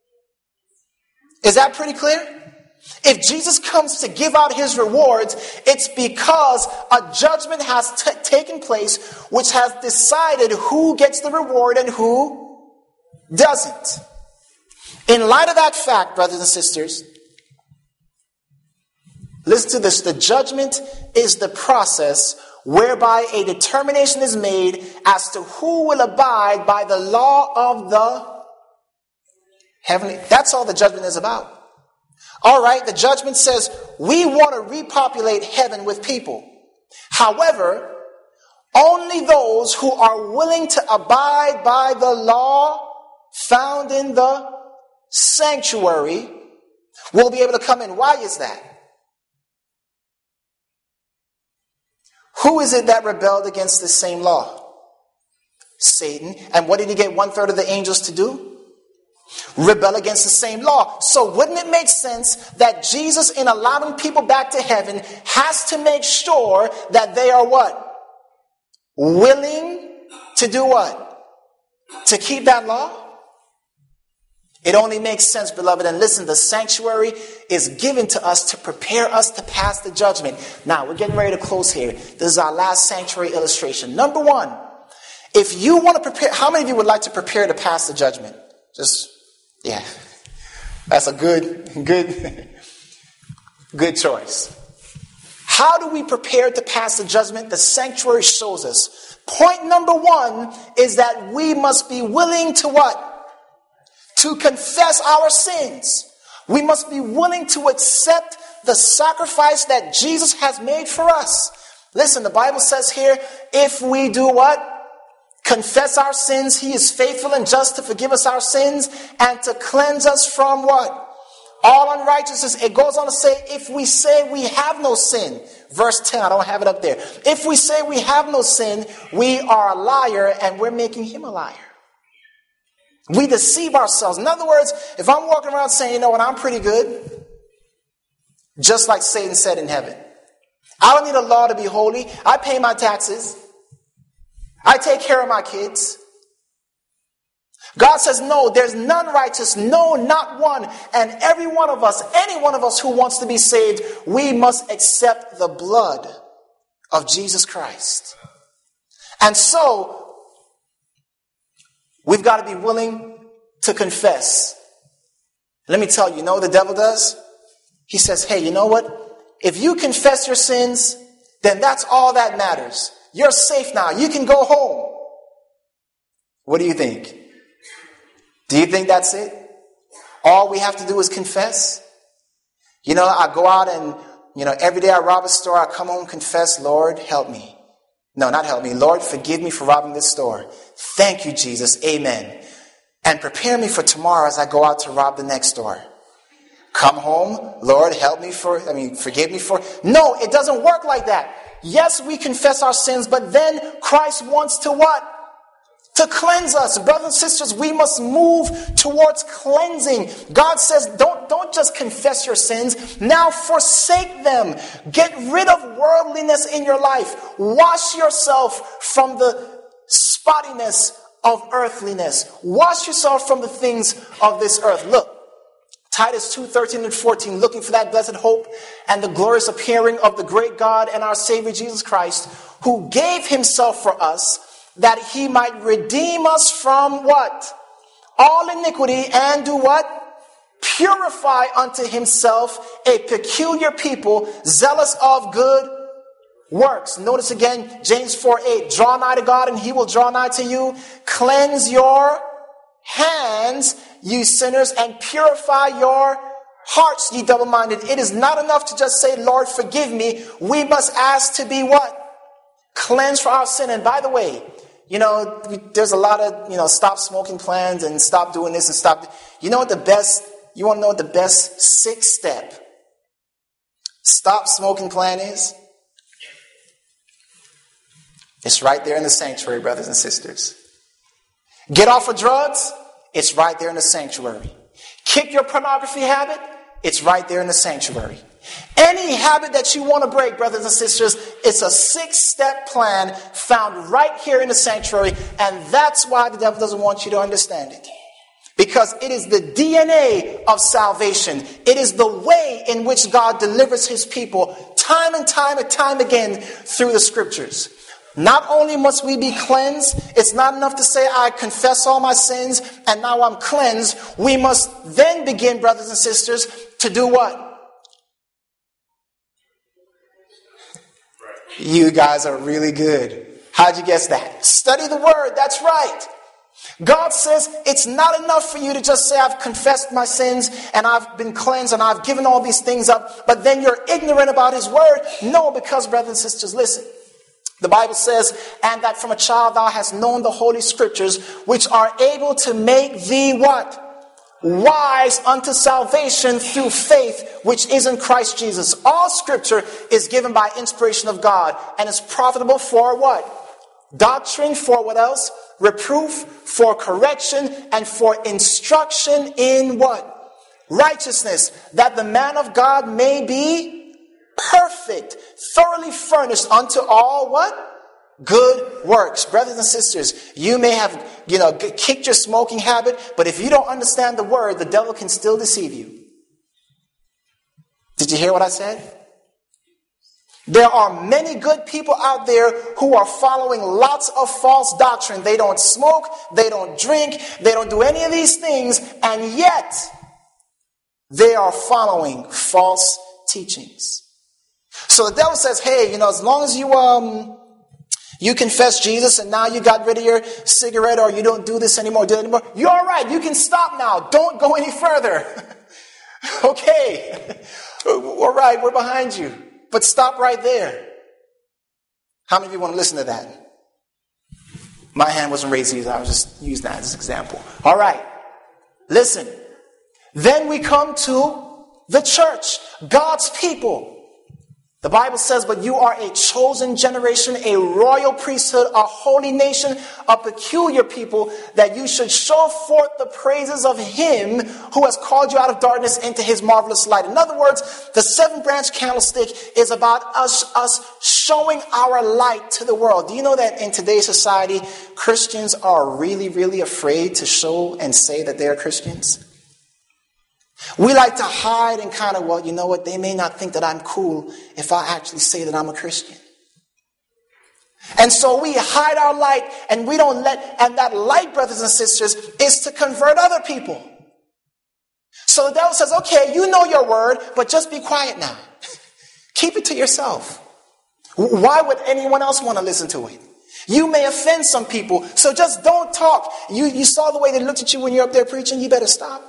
Is that pretty clear? If Jesus comes to give out his rewards, it's because a judgment has taken place which has decided who gets the reward and who doesn't. In light of that fact, brothers and sisters, listen to this. The judgment is the process whereby a determination is made as to who will abide by the law of the heavenly. That's all the judgment is about. All right, the judgment says we want to repopulate heaven with people. However, only those who are willing to abide by the law found in the sanctuary will be able to come in. Why is that? Who is it that rebelled against the same law? Satan. And what did he get 1/3 of the angels to do? Rebel against the same law. So wouldn't it make sense that Jesus, in allowing people back to heaven, has to make sure that they are what? Willing to do what? To keep that law? It only makes sense, beloved. And listen, the sanctuary is given to us to prepare us to pass the judgment. Now, we're getting ready to close here. This is our last sanctuary illustration. Number one, if you want to prepare, how many of you would like to prepare to pass the judgment? Yeah. That's a good choice. How do we prepare to pass the judgment? The sanctuary shows us. Point number one is that we must be willing to what? To confess our sins. We must be willing to accept the sacrifice that Jesus has made for us. Listen, the Bible says here, if we do what? Confess our sins, he is faithful and just to forgive us our sins and to cleanse us from what? All unrighteousness. It goes on to say, if we say we have no sin, verse 10, I don't have it up there. If we say we have no sin, we are a liar and we're making him a liar. We deceive ourselves. In other words, if I'm walking around saying, you know what, I'm pretty good, just like Satan said in heaven. I don't need a law to be holy. I pay my taxes. I take care of my kids. God says, no, there's none righteous, no, not one. And every one of us, any one of us who wants to be saved, we must accept the blood of Jesus Christ. And so, we've got to be willing to confess. Let me tell you, you know what the devil does? He says, hey, you know what? If you confess your sins, then that's all that matters. You're safe now. You can go home. What do you think? Do you think that's it? All we have to do is confess? You know, I go out and, every day I rob a store, I come home, confess, Lord, help me. No, not help me. Lord, forgive me for robbing this store. Thank you, Jesus. Amen. And prepare me for tomorrow as I go out to rob the next store. Come home. Lord, forgive me for... No, it doesn't work like that. Yes, we confess our sins, but then Christ wants to what? To cleanse us. Brothers and sisters, we must move towards cleansing. God says, don't just confess your sins. Now forsake them. Get rid of worldliness in your life. Wash yourself from the spottiness of earthliness. Wash yourself from the things of this earth. Look, Titus 2:13 and 14, looking for that blessed hope and the glorious appearing of the great God and our Savior Jesus Christ, who gave himself for us, that he might redeem us from what? All iniquity, and do what? Purify unto himself a peculiar people, zealous of good works. Notice again, James 4:8, draw nigh to God and he will draw nigh to you. Cleanse your hands, you sinners, and purify your hearts, ye double-minded. It is not enough to just say, Lord, forgive me. We must ask to be what? Cleansed for our sin. And by the way, there's a lot of, stop smoking plans and stop doing this and stop. You want to know what the best 6-step stop smoking plan is? It's right there in the sanctuary, brothers and sisters. Get off of drugs? It's right there in the sanctuary. Kick your pornography habit? It's right there in the sanctuary. Any habit that you want to break, brothers and sisters, it's a 6-step plan found right here in the sanctuary, and that's why the devil doesn't want you to understand it. Because it is the DNA of salvation. It is the way in which God delivers his people time and time again through the scriptures. Not only must we be cleansed, it's not enough to say, I confess all my sins and now I'm cleansed. We must then begin, brothers and sisters, to do what? You guys are really good. How'd you guess that? Study the word. That's right. God says it's not enough for you to just say, I've confessed my sins and I've been cleansed and I've given all these things up, but then you're ignorant about his word. No, because, brothers and sisters, listen. The Bible says, and that from a child thou hast known the holy scriptures, which are able to make thee what? Wise unto salvation through faith, which is in Christ Jesus. All scripture is given by inspiration of God and is profitable for what? Doctrine, for what else? Reproof, for correction, and for instruction in what? Righteousness, that the man of God may be perfect, thoroughly furnished unto all what? Good works. Brothers and sisters, you may have, kicked your smoking habit, but if you don't understand the word, the devil can still deceive you. Did you hear what I said? There are many good people out there who are following lots of false doctrine. They don't smoke, they don't drink, they don't do any of these things, and yet they are following false teachings. So the devil says, hey, as long as you confess Jesus and now you got rid of your cigarette or you don't do this anymore, you're all right. You can stop now. Don't go any further. Okay. All right, we're behind you. But stop right there. How many of you want to listen to that? My hand wasn't raised either. I was just using that as an example. All right. Listen. Then we come to the church, God's people. The Bible says, but you are a chosen generation, a royal priesthood, a holy nation, a peculiar people, that you should show forth the praises of him who has called you out of darkness into his marvelous light. In other words, the 7-branch candlestick is about us showing our light to the world. Do you know that in today's society, Christians are really, really afraid to show and say that they are Christians? We like to hide and kind of, well, you know what, they may not think that I'm cool if I actually say that I'm a Christian. And so we hide our light and we don't and that light, brothers and sisters, is to convert other people. So the devil says, okay, you know your word, but just be quiet now. Keep it to yourself. Why would anyone else want to listen to it? You may offend some people, so just don't talk. You saw the way they looked at you when you're up there preaching, you better stop.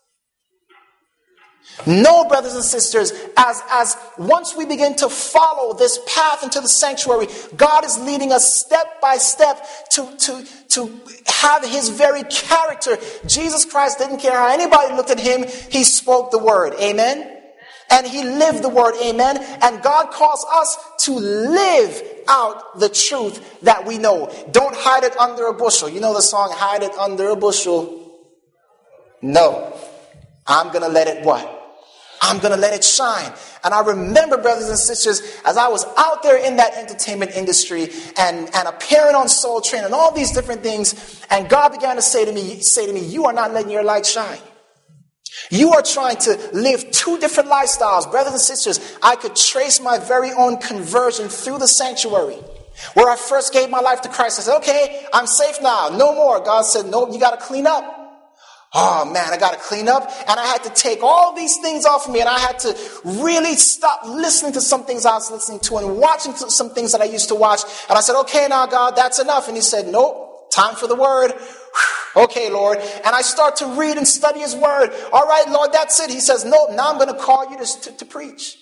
No, brothers and sisters, as once we begin to follow this path into the sanctuary, God is leading us step by step to have his very character. Jesus Christ didn't care how anybody looked at him. He spoke the word. Amen. And he lived the word. Amen. And God calls us to live out the truth that we know. Don't hide it under a bushel. You know the song, hide it under a bushel. No. I'm going to let it what? I'm going to let it shine. And I remember, brothers and sisters, as I was out there in that entertainment industry and appearing on Soul Train and all these different things, and God began to say to me, you are not letting your light shine. You are trying to live two different lifestyles. Brothers and sisters, I could trace my very own conversion through the sanctuary. Where I first gave my life to Christ, I said, okay, I'm safe now. No more. God said, no, you got to clean up. Oh man, I got to clean up. And I had to take all these things off of me. And I had to really stop listening to some things I was listening to and watching some things that I used to watch. And I said, okay, now God, that's enough. And he said, nope, time for the word. Okay, Lord. And I start to read and study his word. All right, Lord, that's it. He says, nope, now I'm going to call you to preach.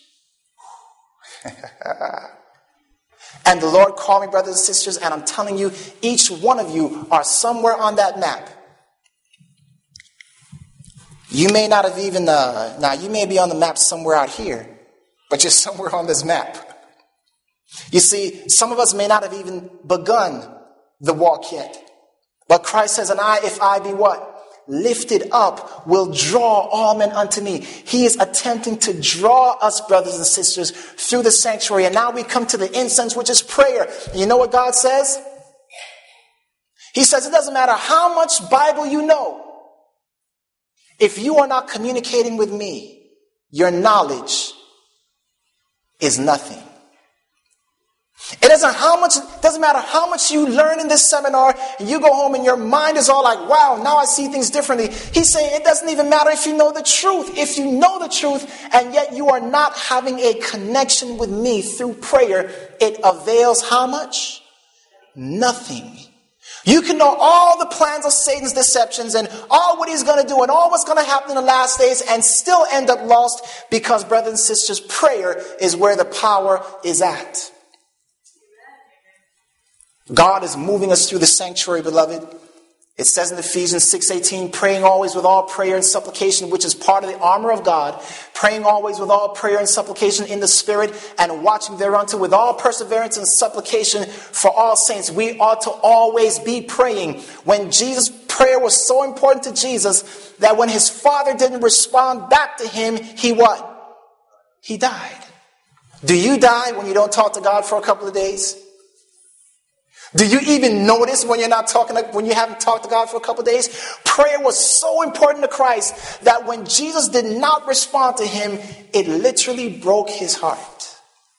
And the Lord called me, brothers and sisters, and I'm telling you, each one of you are somewhere on that map. You may not have even, now you may be on the map somewhere out here, but you're somewhere on this map. You see, some of us may not have even begun the walk yet. But Christ says, and if I be what? Lifted up, will draw all men unto me. He is attempting to draw us, brothers and sisters, through the sanctuary. And now we come to the incense, which is prayer. And you know what God says? He says, it doesn't matter how much Bible you know. If you are not communicating with me, your knowledge is nothing. It doesn't matter how much you learn in this seminar and you go home and your mind is all like, wow, now I see things differently. He's saying it doesn't even matter if you know the truth. If you know the truth and yet you are not having a connection with me through prayer, it avails how much? Nothing. You can know all the plans of Satan's deceptions and all what he's going to do and all what's going to happen in the last days and still end up lost because, brothers and sisters, prayer is where the power is at. God is moving us through the sanctuary, beloved. It says in Ephesians 6:18, praying always with all prayer and supplication, which is part of the armor of God, praying always with all prayer and supplication in the Spirit, and watching thereunto with all perseverance and supplication for all saints. We ought to always be praying. When Jesus' prayer was so important to Jesus that when his Father didn't respond back to him, he what? He died. Do you die when you don't talk to God for a couple of days? Do you even notice when you haven't talked to God for a couple of days? Prayer was so important to Christ that when Jesus did not respond to him, it literally broke his heart.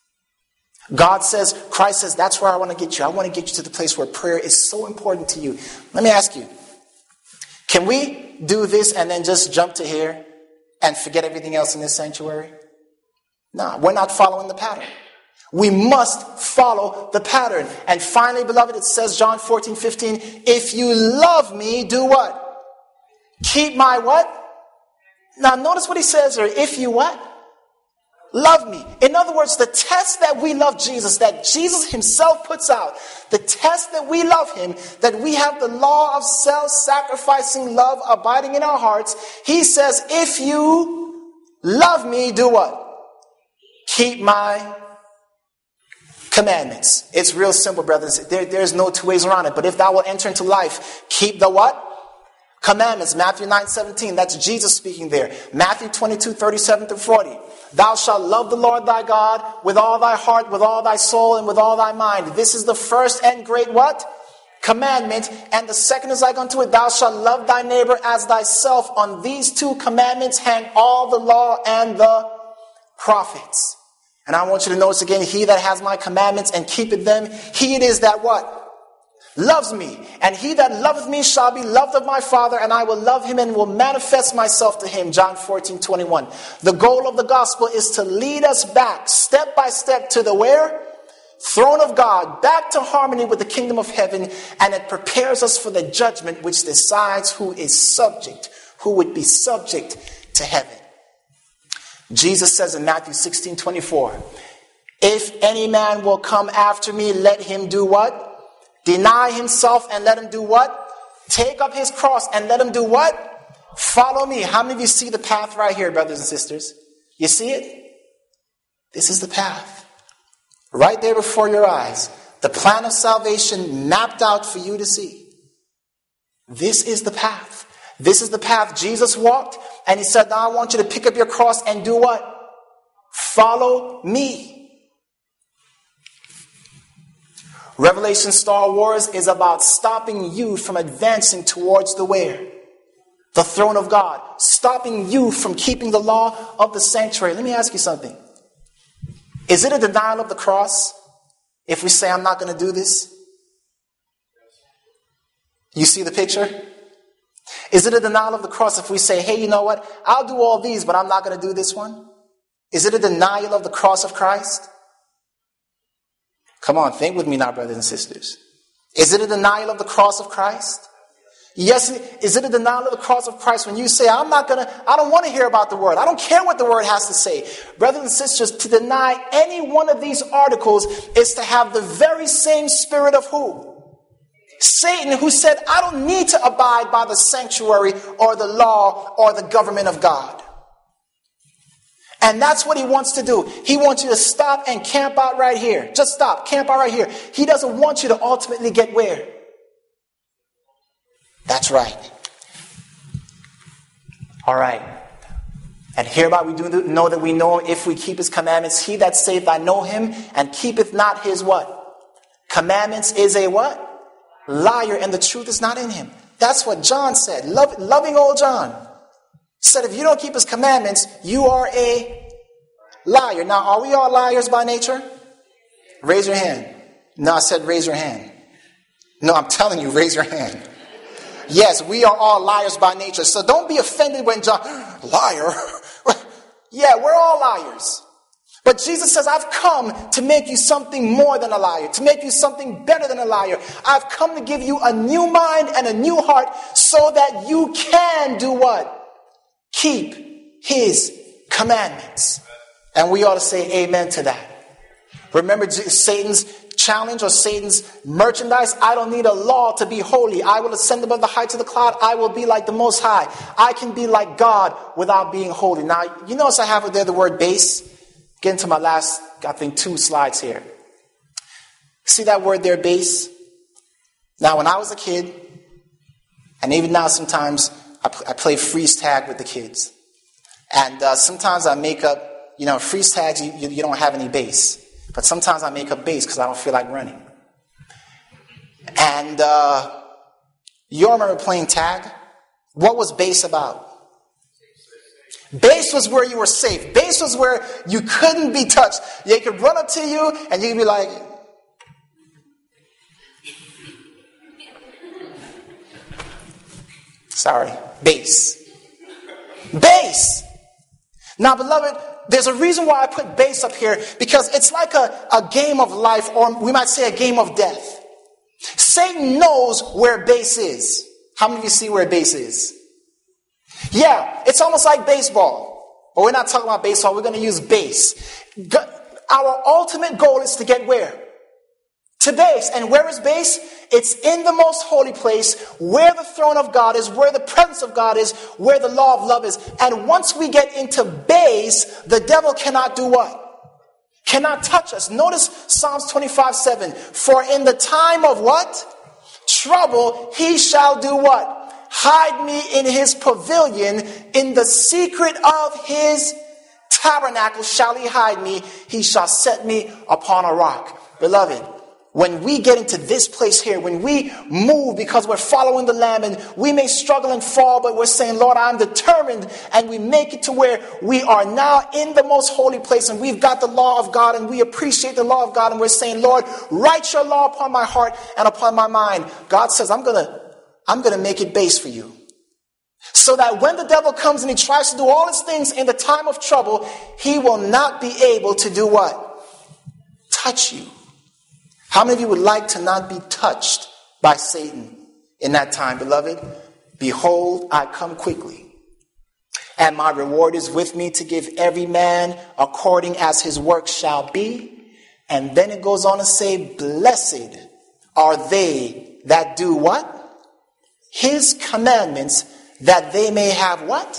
Christ says, that's where I want to get you. I want to get you to the place where prayer is so important to you. Let me ask you, can we do this and then just jump to here and forget everything else in this sanctuary? No, we're not following the pattern. We must follow the pattern. And finally, beloved, it says, John 14:15, if you love me, do what? Keep my what? Now notice what he says here. If you what? Love me. In other words, the test that we love Jesus, that Jesus himself puts out, the test that we love him, that we have the law of self-sacrificing love abiding in our hearts, he says, if you love me, do what? Keep my commandments. It's real simple, brothers. There's no two ways around it. But if thou wilt enter into life, keep the what? Commandments. Matthew 9:17. That's Jesus speaking there. Matthew 22:37-40. Thou shalt love the Lord thy God with all thy heart, with all thy soul, and with all thy mind. This is the first and great what? Commandment. And the second is like unto it. Thou shalt love thy neighbor as thyself. On these two commandments hang all the law and the prophets. And I want you to notice again, he that has my commandments and keepeth them, he it is that what? Loves me. And he that loveth me shall be loved of my Father, and I will love him and will manifest myself to him. John 14:21. The goal of the gospel is to lead us back, step by step, to the where? Throne of God, back to harmony with the kingdom of heaven, and it prepares us for the judgment which decides who would be subject to heaven. Jesus says in Matthew 16:24, if any man will come after me, let him do what? Deny himself and let him do what? Take up his cross and let him do what? Follow me. How many of you see the path right here, brothers and sisters? You see it? This is the path. Right there before your eyes. The plan of salvation mapped out for you to see. This is the path. This is the path Jesus walked, and he said, now I want you to pick up your cross and do what? Follow me. Revelation Star Wars is about stopping you from advancing towards the where? The throne of God, stopping you from keeping the law of the sanctuary. Let me ask you something. Is it a denial of the cross if we say, I'm not going to do this? You see the picture? Is it a denial of the cross if we say, hey, you know what? I'll do all these, but I'm not going to do this one? Is it a denial of the cross of Christ? Come on, think with me now, brothers and sisters. Is it a denial of the cross of Christ? Yes, is it a denial of the cross of Christ when you say, I don't want to hear about the word. I don't care what the word has to say. Brothers and sisters, to deny any one of these articles is to have the very same spirit of who? Satan, who said, I don't need to abide by the sanctuary or the law or the government of God. And that's what he wants to do. He wants you to stop and camp out right here. Just stop, camp out right here. He doesn't want you to ultimately get where? That's right. All right. And hereby we do know that we know him if we keep his commandments. He that saith, I know him, and keepeth not his what? Commandments is a what? Liar, and the truth is not in him. That's what John said. Loving old John said, if you don't keep his commandments, you are a liar. Now, are we all liars by nature? Raise your hand. No, I said raise your hand. No, I'm telling you, raise your hand. Yes, we are all liars by nature. So don't be offended when John, liar. Yeah, we're all liars. But Jesus says, I've come to make you something more than a liar, to make you something better than a liar. I've come to give you a new mind and a new heart so that you can do what? Keep his commandments. And we ought to say amen to that. Remember Satan's challenge or Satan's merchandise? I don't need a law to be holy. I will ascend above the heights of the cloud. I will be like the Most High. I can be like God without being holy. Now, you notice I have there the word base. Getting to my last, I think, 2 slides here. See that word there, base? Now, when I was a kid, and even now sometimes I play freeze tag with the kids. And sometimes I make up, freeze tags, you don't have any base. But sometimes I make up base because I don't feel like running. And you all remember playing tag? What was base about? Base was where you were safe. Base was where you couldn't be touched. They could run up to you and you could be like, sorry, base. Base. Now, beloved, there's a reason why I put base up here, because it's like a game of life, or we might say a game of death. Satan knows where base is. How many of you see where base is? Yeah, it's almost like baseball. But we're not talking about baseball. We're going to use base. Our ultimate goal is to get where? To base. And where is base? It's in the most holy place, where the throne of God is, where the presence of God is, where the law of love is. And once we get into base, the devil cannot do what? Cannot touch us. Notice Psalms 25:7. For in the time of what? Trouble, he shall do what? Hide me in his pavilion, in the secret of his tabernacle shall he hide me. He shall set me upon a rock. Beloved, when we get into this place here, when we move because we're following the Lamb, and we may struggle and fall, but we're saying, Lord, I'm determined, and we make it to where we are now in the most holy place, and we've got the law of God, and we appreciate the law of God, and we're saying, Lord, write your law upon my heart and upon my mind. God says, I'm going to make it base for you. So that when the devil comes and he tries to do all his things in the time of trouble, he will not be able to do what? Touch you. How many of you would like to not be touched by Satan in that time, beloved? Behold, I come quickly, and my reward is with me to give every man according as his work shall be. And then it goes on to say, blessed are they that do what? His commandments, that they may have what?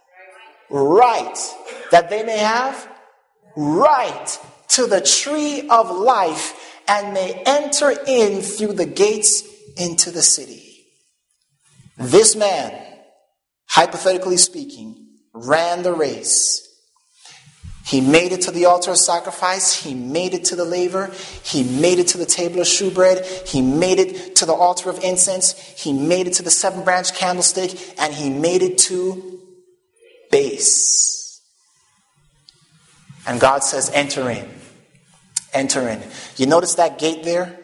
Right. That they may have right to the tree of life, and may enter in through the gates into the city. This man, hypothetically speaking, ran the race. He made it to the altar of sacrifice. He made it to the laver. He made it to the table of shewbread. He made it to the altar of incense. He made it to the 7-branch candlestick. And he made it to base. And God says, enter in. Enter in. You notice that gate there?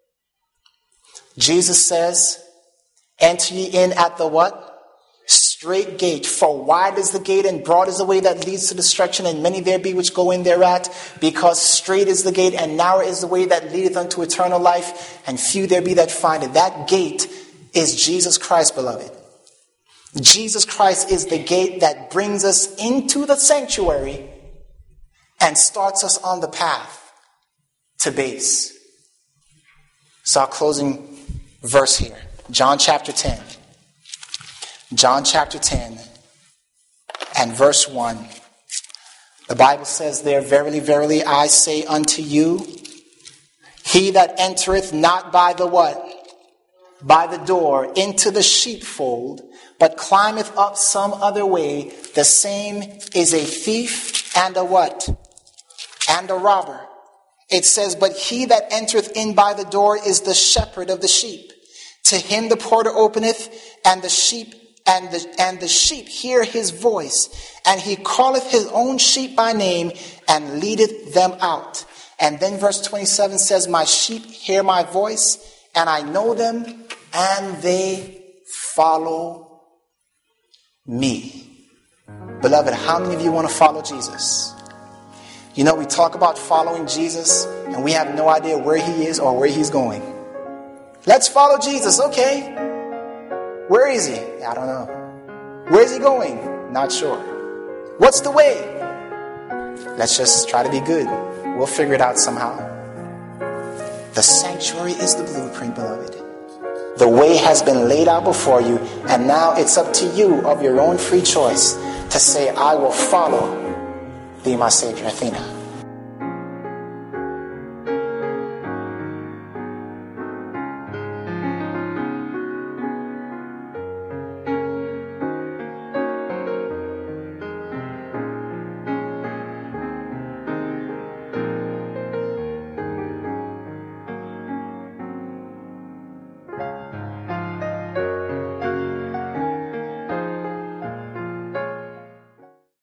Jesus says, enter ye in at the what? Straight gate. For wide is the gate and broad is the way that leads to destruction, and many there be which go in thereat. Because straight is the gate and narrow is the way that leadeth unto eternal life, and few there be that find it. That gate is Jesus Christ, beloved. Jesus Christ is the gate that brings us into the sanctuary and starts us on the path to base. So our closing verse here. John chapter 10. John chapter 10 and verse 1. The Bible says there, verily, verily, I say unto you, he that entereth not by the what? By the door into the sheepfold, but climbeth up some other way, the same is a thief and a what? And a robber. It says, but he that entereth in by the door is the shepherd of the sheep. To him the porter openeth, and the sheep hear his voice, and he calleth his own sheep by name, and leadeth them out. And then verse 27 says, my sheep hear my voice, and I know them, and they follow me. Beloved, how many of you want to follow Jesus? You know, we talk about following Jesus, and we have no idea where he is or where he's going. Let's follow Jesus, okay. Where is he? I don't know. Where is he going? Not sure. What's the way? Let's just try to be good. We'll figure it out somehow. The sanctuary is the blueprint, beloved. The way has been laid out before you, and now it's up to you of your own free choice to say, I will follow thee, my Savior. Athena.